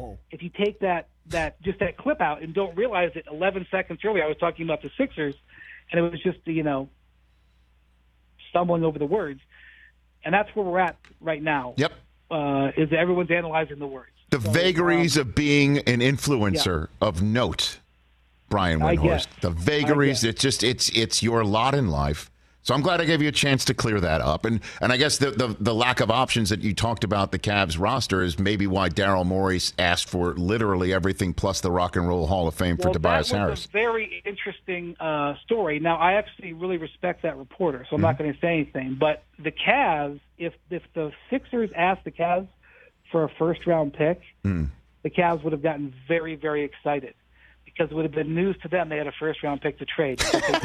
[SPEAKER 2] just that clip out and don't realize that 11 seconds earlier I was talking about the Sixers and it was just, stumbling over the words. And that's where we're at right now.
[SPEAKER 1] Yep.
[SPEAKER 2] Is everyone's analyzing the words.
[SPEAKER 1] The vagaries of being an influencer of note, Brian Windhorst. The vagaries, it's your lot in life. So I'm glad I gave you a chance to clear that up. And I guess the lack of options that you talked about the Cavs roster is maybe why Daryl Morey asked for literally everything plus the Rock and Roll Hall of Fame for Tobias Harris.
[SPEAKER 2] That was a very interesting story. Now, I actually really respect that reporter, so I'm not going to say anything. But the Cavs, if the Sixers asked the Cavs for a first-round pick, the Cavs would have gotten very, very excited because it would have been news to them they had a first-round pick to trade.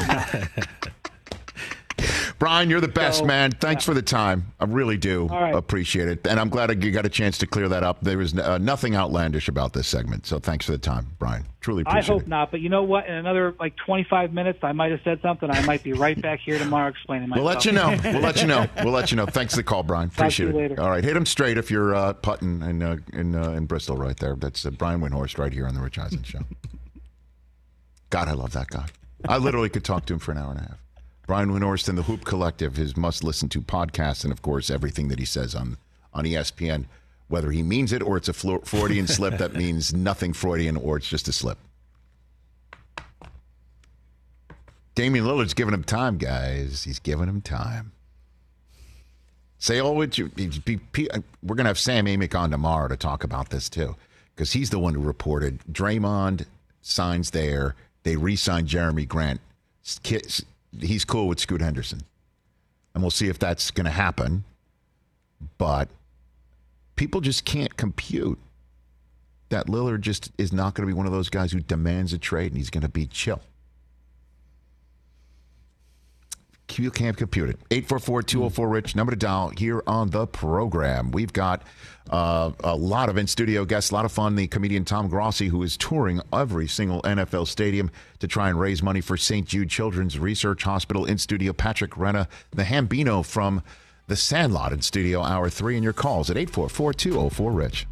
[SPEAKER 1] Brian, you're the best, man. Thanks for the time. I really do appreciate it. And I'm glad you got a chance to clear that up. There was nothing outlandish about this segment. So thanks for the time, Brian. Truly appreciate it.
[SPEAKER 2] I hope not. But you know what? In another 25 minutes, I might have said something. I might be right back here tomorrow explaining myself.
[SPEAKER 1] We'll let you know. We'll let you know. Thanks for the call, Brian. Appreciate it.
[SPEAKER 2] Later.
[SPEAKER 1] All right. Hit him straight if you're putting in Bristol right there. That's Brian Windhorst right here on The Rich Eisen Show. God, I love that guy. I literally could talk to him for an hour and a half. Brian Windhorst and the Hoop Collective, his must-listen-to podcast, and, of course, everything that he says on ESPN, whether he means it or it's a Freudian slip that means nothing Freudian or it's just a slip. Damian Lillard's giving him time, guys. He's giving him time. Say all what you... We're going to have Sam Amick on tomorrow to talk about this, too, because he's the one who reported Draymond signs there. They re-signed Jeremy Grant. He's cool with Scoot Henderson. And we'll see if that's going to happen. But people just can't compute that Lillard just is not going to be one of those guys who demands a trade and he's going to be chill. You can't compute it. 844-204-RICH, number to dial here on the program. We've got a lot of in-studio guests, a lot of fun. The comedian Tom Grossi, who is touring every single NFL stadium to try and raise money for St. Jude Children's Research Hospital. In-studio, Patrick Renna, the Hambino from The Sandlot in studio, hour 3. And your calls at 844-204-RICH.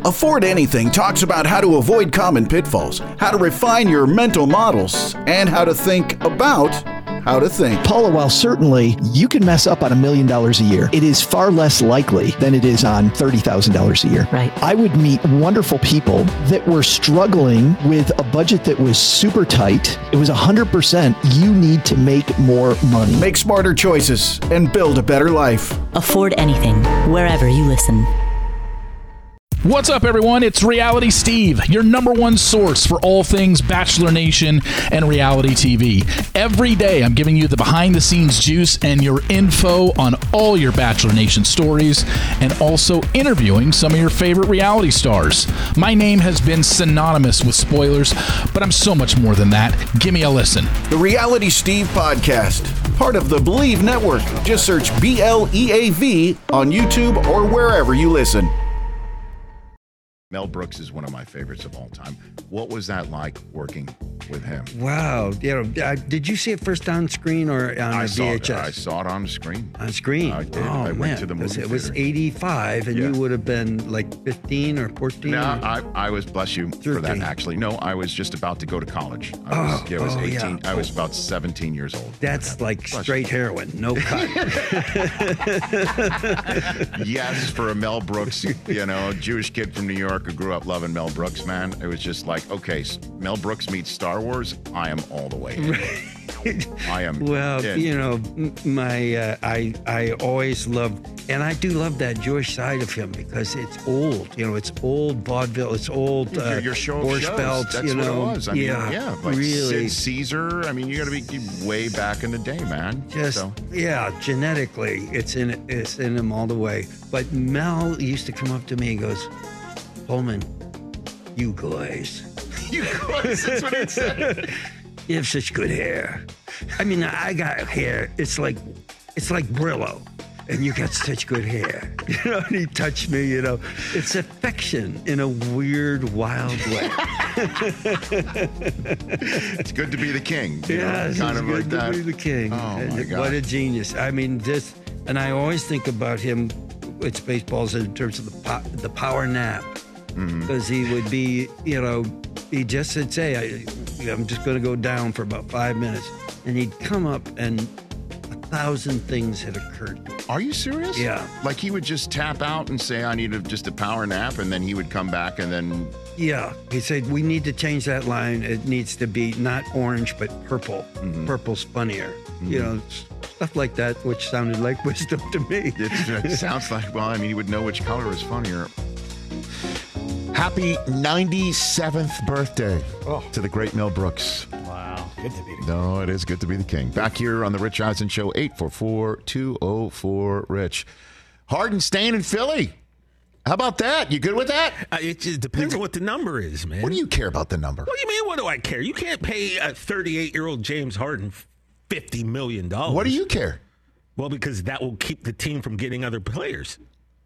[SPEAKER 7] Afford Anything talks about how to avoid common pitfalls, how to refine your mental models, and how to think about how to think.
[SPEAKER 8] Paula, while certainly you can mess up on $1 million a year, it is far less likely than it is on $30,000 a year.
[SPEAKER 9] Right.
[SPEAKER 8] I would meet wonderful people that were struggling with a budget that was super tight. It was 100% you need to make more money.
[SPEAKER 7] Make smarter choices and build a better life.
[SPEAKER 9] Afford Anything, wherever you listen.
[SPEAKER 10] What's up, everyone? It's Reality Steve, your number one source for all things Bachelor Nation and reality TV. Every day, I'm giving you the behind-the-scenes juice and your info on all your Bachelor Nation stories, and also interviewing some of your favorite reality stars. My name has been synonymous with spoilers, but I'm so much more than that. Give me a listen.
[SPEAKER 7] The Reality Steve Podcast, part of the Believe Network. Just search BLEAV on YouTube or wherever you listen.
[SPEAKER 1] Mel Brooks is one of my favorites of all time. What was that like working with him?
[SPEAKER 11] Wow. Did you see it first on screen or on VHS?
[SPEAKER 1] I saw it on the screen.
[SPEAKER 11] On screen?
[SPEAKER 1] I did.
[SPEAKER 11] Oh,
[SPEAKER 1] I went to the movie
[SPEAKER 11] It was
[SPEAKER 1] theater.
[SPEAKER 11] 85, and you would have been like 15 or 14?
[SPEAKER 1] No, I was, bless you for that, actually. No, I was just about to go to college. I was 18.
[SPEAKER 11] Yeah.
[SPEAKER 1] I was about 17 years old.
[SPEAKER 11] That's like straight heroin, no cut.
[SPEAKER 1] Yes, for a Mel Brooks, a Jewish kid from New York who grew up loving Mel Brooks, man. It was just like, okay, Mel Brooks meets Star Wars. I am all the way in. I am.
[SPEAKER 11] Well,
[SPEAKER 1] in.
[SPEAKER 11] I always loved, and I do love that Jewish side of him because it's old. It's old vaudeville. It's old
[SPEAKER 1] your show of
[SPEAKER 11] Borscht
[SPEAKER 1] shows.
[SPEAKER 11] Belts.
[SPEAKER 1] That's what it was. I mean, like
[SPEAKER 11] really.
[SPEAKER 1] Sid Caesar. I mean, you got to be way back in the day, man.
[SPEAKER 11] Genetically, it's in him all the way. But Mel used to come up to me and goes, Pullman, you guys.
[SPEAKER 1] You guys, that's what it said.
[SPEAKER 11] You have such good hair. I mean, I got hair. It's like Brillo, and you got such good hair. And he touched me. It's affection in a weird, wild way.
[SPEAKER 1] It's good to be the king.
[SPEAKER 11] Yes,
[SPEAKER 1] kind of like that.
[SPEAKER 11] To be the king.
[SPEAKER 1] Oh my God!
[SPEAKER 11] What a genius! I mean, and I always think about him. It's Spaceballs in terms of the power nap. Because he would be, he just would say, I'm just going to go down for about 5 minutes. And he'd come up and 1,000 things had occurred.
[SPEAKER 1] Are you serious?
[SPEAKER 11] Yeah.
[SPEAKER 1] Like he would just tap out and say, I need just a power nap. And then he would come back and then.
[SPEAKER 11] Yeah. He said, we need to change that line. It needs to be not orange, but purple. Purple's funnier. Stuff like that, which sounded like wisdom to me.
[SPEAKER 1] It sounds like, he would know which color is funnier. Happy 97th birthday to the great Mel Brooks.
[SPEAKER 4] Wow. Good to be the king.
[SPEAKER 1] No, it is good to be the king. Back here on the Rich Eisen Show, 844-204-RICH. Harden staying in Philly. How about that? You good with that?
[SPEAKER 6] It just depends on what the number is, man.
[SPEAKER 1] What do you care about the number?
[SPEAKER 6] What do you mean, what do I care? You can't pay a 38-year-old James Harden $50 million.
[SPEAKER 1] What do you care?
[SPEAKER 6] Well, because that will keep the team from getting other players.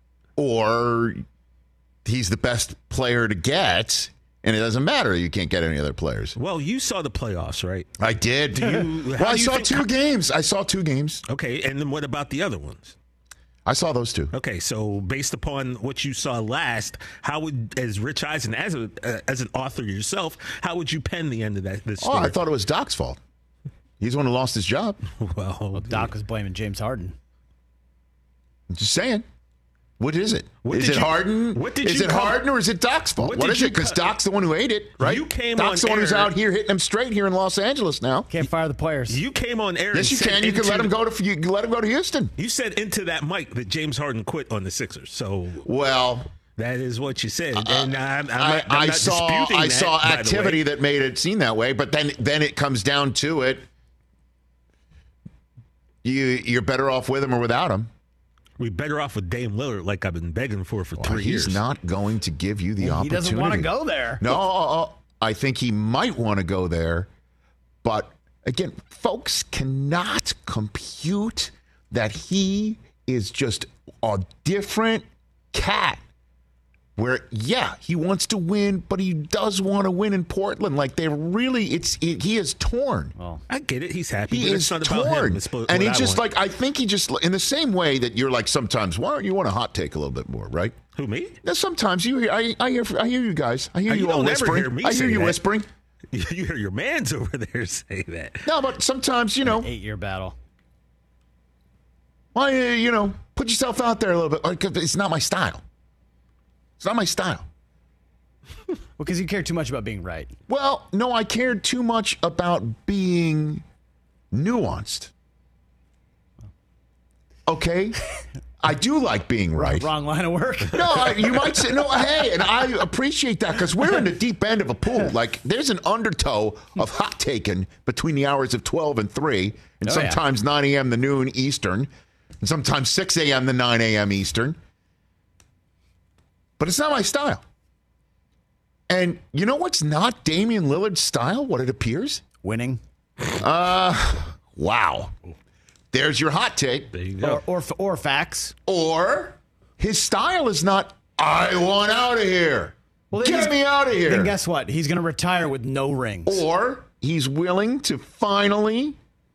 [SPEAKER 1] Or he's the best player to get, and it doesn't matter. You can't get any other players.
[SPEAKER 6] Well, you saw the playoffs, right?
[SPEAKER 1] I did. I saw two games.
[SPEAKER 6] Okay, and then what about the other ones?
[SPEAKER 1] I saw those two.
[SPEAKER 6] Okay, so based upon what you saw last, how would, as Rich Eisen, as an author yourself, how would you pen the end of this story?
[SPEAKER 1] I thought it was Doc's fault. He's the one who lost his job.
[SPEAKER 4] Well, Doc was blaming James Harden.
[SPEAKER 1] I'm just saying. What is it? Is it Harden? Is it Harden or is it Doc's fault? What is it? Because Doc's the one who ate it, right? Doc's the one who's out here hitting him straight here in Los Angeles now.
[SPEAKER 4] Can't fire the players.
[SPEAKER 6] You came on air.
[SPEAKER 1] Yes, you can. You can let him go to Houston.
[SPEAKER 6] You said into that mic that James Harden quit on the Sixers. So that is what you said, and I'm not disputing that.
[SPEAKER 1] I saw activity that made it seem that way, but then it comes down to it. You're better off with him or without him.
[SPEAKER 6] We're better off with Dame Lillard, like I've been begging for 3 years.
[SPEAKER 1] He's not going to give you the opportunity.
[SPEAKER 4] He doesn't want to go there.
[SPEAKER 1] No, I think he might want to go there. But, again, folks cannot compute that he is just a different cat where, yeah, he wants to win, but he does want to win in Portland. Like, he is torn.
[SPEAKER 6] Well, I get it. He's happy.
[SPEAKER 1] He is torn. And he's just like, I think he just, in the same way that you're like sometimes, why don't you want to hot take a little bit more, right?
[SPEAKER 6] Who, me?
[SPEAKER 1] Yeah, sometimes I hear you guys. I hear you all whispering.
[SPEAKER 6] Hear me
[SPEAKER 1] I hear you whispering.
[SPEAKER 6] You hear your mans over there say that.
[SPEAKER 1] No, but sometimes, An
[SPEAKER 4] 8-year battle.
[SPEAKER 1] Why, put yourself out there a little bit. It's not my style. It's not my style.
[SPEAKER 4] Well, because you care too much about being right.
[SPEAKER 1] Well, no, I cared too much about being nuanced. Okay? I do like being right.
[SPEAKER 4] Wrong line of work.
[SPEAKER 1] No, you might say, no, hey, and I appreciate that because we're in the deep end of a pool. Like, there's an undertow of hot taking between the hours of 12 and 3, and sometimes 9 a.m. to noon Eastern, and sometimes 6 a.m. to 9 a.m. Eastern. But it's not my style. And you know what's not Damian Lillard's style, what it appears?
[SPEAKER 4] Winning.
[SPEAKER 1] Wow. There's your hot take.
[SPEAKER 6] There you go.
[SPEAKER 4] Or facts.
[SPEAKER 1] Or his style is not, I want out of here. Well, get me out of here.
[SPEAKER 4] Then guess what? He's going to retire with no rings.
[SPEAKER 1] Or he's willing to finally,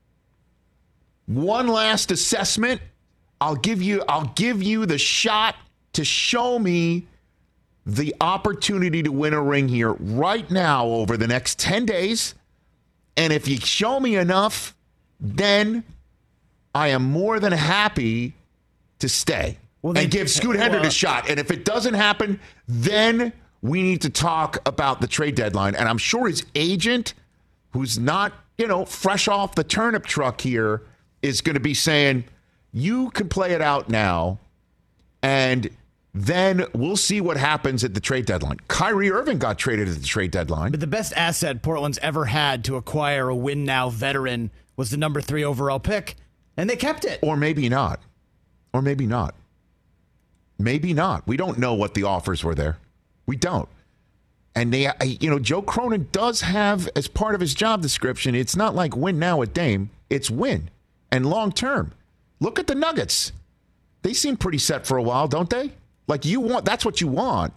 [SPEAKER 1] one last assessment. I'll give you the shot to show me the opportunity to win a ring here right now over the next 10 days. And if you show me enough, then I am more than happy to stay and give Scoot Henderson a shot. And if it doesn't happen, then we need to talk about the trade deadline. And I'm sure his agent, who's not, fresh off the turnip truck here, is going to be saying, you can play it out now, and then we'll see what happens at the trade deadline. Kyrie Irving got traded at the trade deadline.
[SPEAKER 4] But the best asset Portland's ever had to acquire a win-now veteran was the number 3 overall pick, and they kept it.
[SPEAKER 1] Or maybe not. Or maybe not. Maybe not. We don't know what the offers were there. We don't. And Joe Cronin does have, as part of his job description, it's not like win now at Dame. It's win. And long term. Look at the Nuggets. They seem pretty set for a while, don't they? Like that's what you want.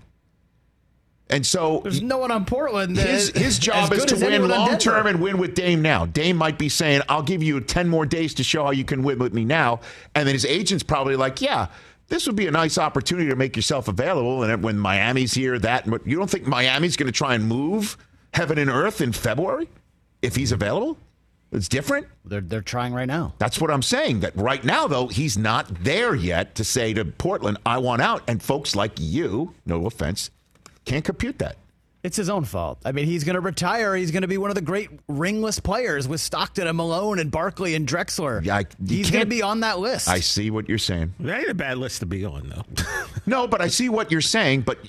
[SPEAKER 1] And so
[SPEAKER 4] there's no one on Portland.
[SPEAKER 1] His job is to win long term and win with Dame now. Dame might be saying, I'll give you 10 more days to show how you can win with me now. And then his agent's probably like, yeah, this would be a nice opportunity to make yourself available. And when Miami's here, you don't think Miami's going to try and move heaven and earth in February if he's available? It's different.
[SPEAKER 4] They're trying right now.
[SPEAKER 1] That's what I'm saying. That right now, though, he's not there yet to say to Portland, I want out. And folks like you, no offense, can't compute that.
[SPEAKER 4] It's his own fault. I mean, he's going to retire. He's going to be one of the great ringless players with Stockton and Malone and Barkley and Drexler. Yeah, he's going to be on that list.
[SPEAKER 1] I see what you're saying.
[SPEAKER 6] That ain't a bad list to be on, though.
[SPEAKER 1] No, but I see what you're saying. But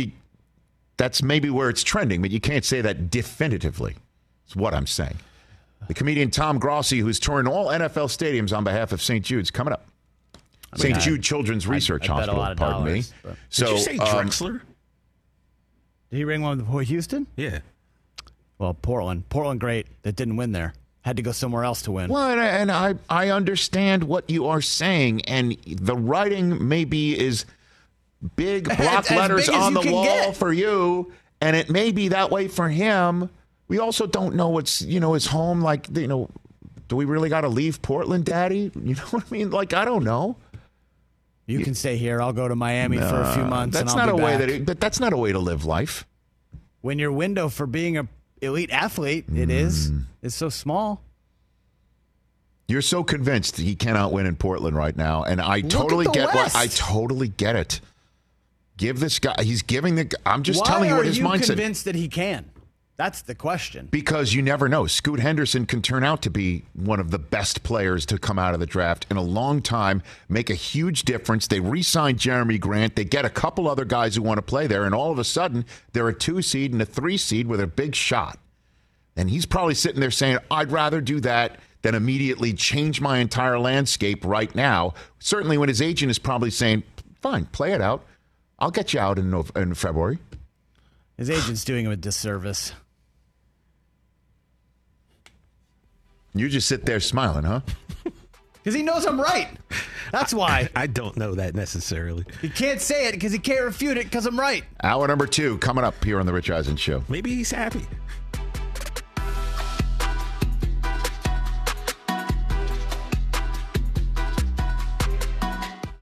[SPEAKER 1] that's maybe where it's trending. But you can't say that definitively. It's what I'm saying. The comedian Tom Grossi, who's touring all NFL stadiums on behalf of St. Jude's, coming up. St. Jude Children's Research Hospital, pardon me.
[SPEAKER 6] Did you say Drexler?
[SPEAKER 4] Did he ring one with Houston?
[SPEAKER 6] Yeah.
[SPEAKER 4] Well, Portland, great. That didn't win there. Had to go somewhere else to win.
[SPEAKER 1] Well, and I understand what you are saying, and the writing maybe is big block letters on the wall for you, and it may be that way for him. We also don't know what's, his home, like, do we really got to leave Portland, Daddy? You know what I mean? Like, I don't know.
[SPEAKER 4] You can stay here. I'll go to Miami for a few months.
[SPEAKER 1] That's
[SPEAKER 4] and I'll
[SPEAKER 1] not
[SPEAKER 4] be
[SPEAKER 1] a
[SPEAKER 4] back.
[SPEAKER 1] way but that's not a way to live life.
[SPEAKER 4] When your window for being an elite athlete, it's so small.
[SPEAKER 1] You're so convinced he cannot win in Portland right now, and I totally get it. Give this guy. He's giving I'm just telling you what his mindset.
[SPEAKER 4] Why are you convinced that he can? That's the question.
[SPEAKER 1] Because you never know. Scoot Henderson can turn out to be one of the best players to come out of the draft in a long time, make a huge difference. They re-signed Jeremy Grant. They get a couple other guys who want to play there, and all of a sudden, they're a 2 seed and a 3 seed with a big shot. And he's probably sitting there saying, I'd rather do that than immediately change my entire landscape right now. Certainly when his agent is probably saying, fine, play it out. I'll get you out in February.
[SPEAKER 4] His agent's doing him a disservice.
[SPEAKER 1] You just sit there smiling, huh?
[SPEAKER 4] Because he knows I'm right. That's why.
[SPEAKER 6] I don't know that necessarily.
[SPEAKER 4] He can't say it because he can't refute it because I'm right.
[SPEAKER 1] Hour number 2 coming up here on The Rich Eisen Show.
[SPEAKER 6] Maybe he's happy.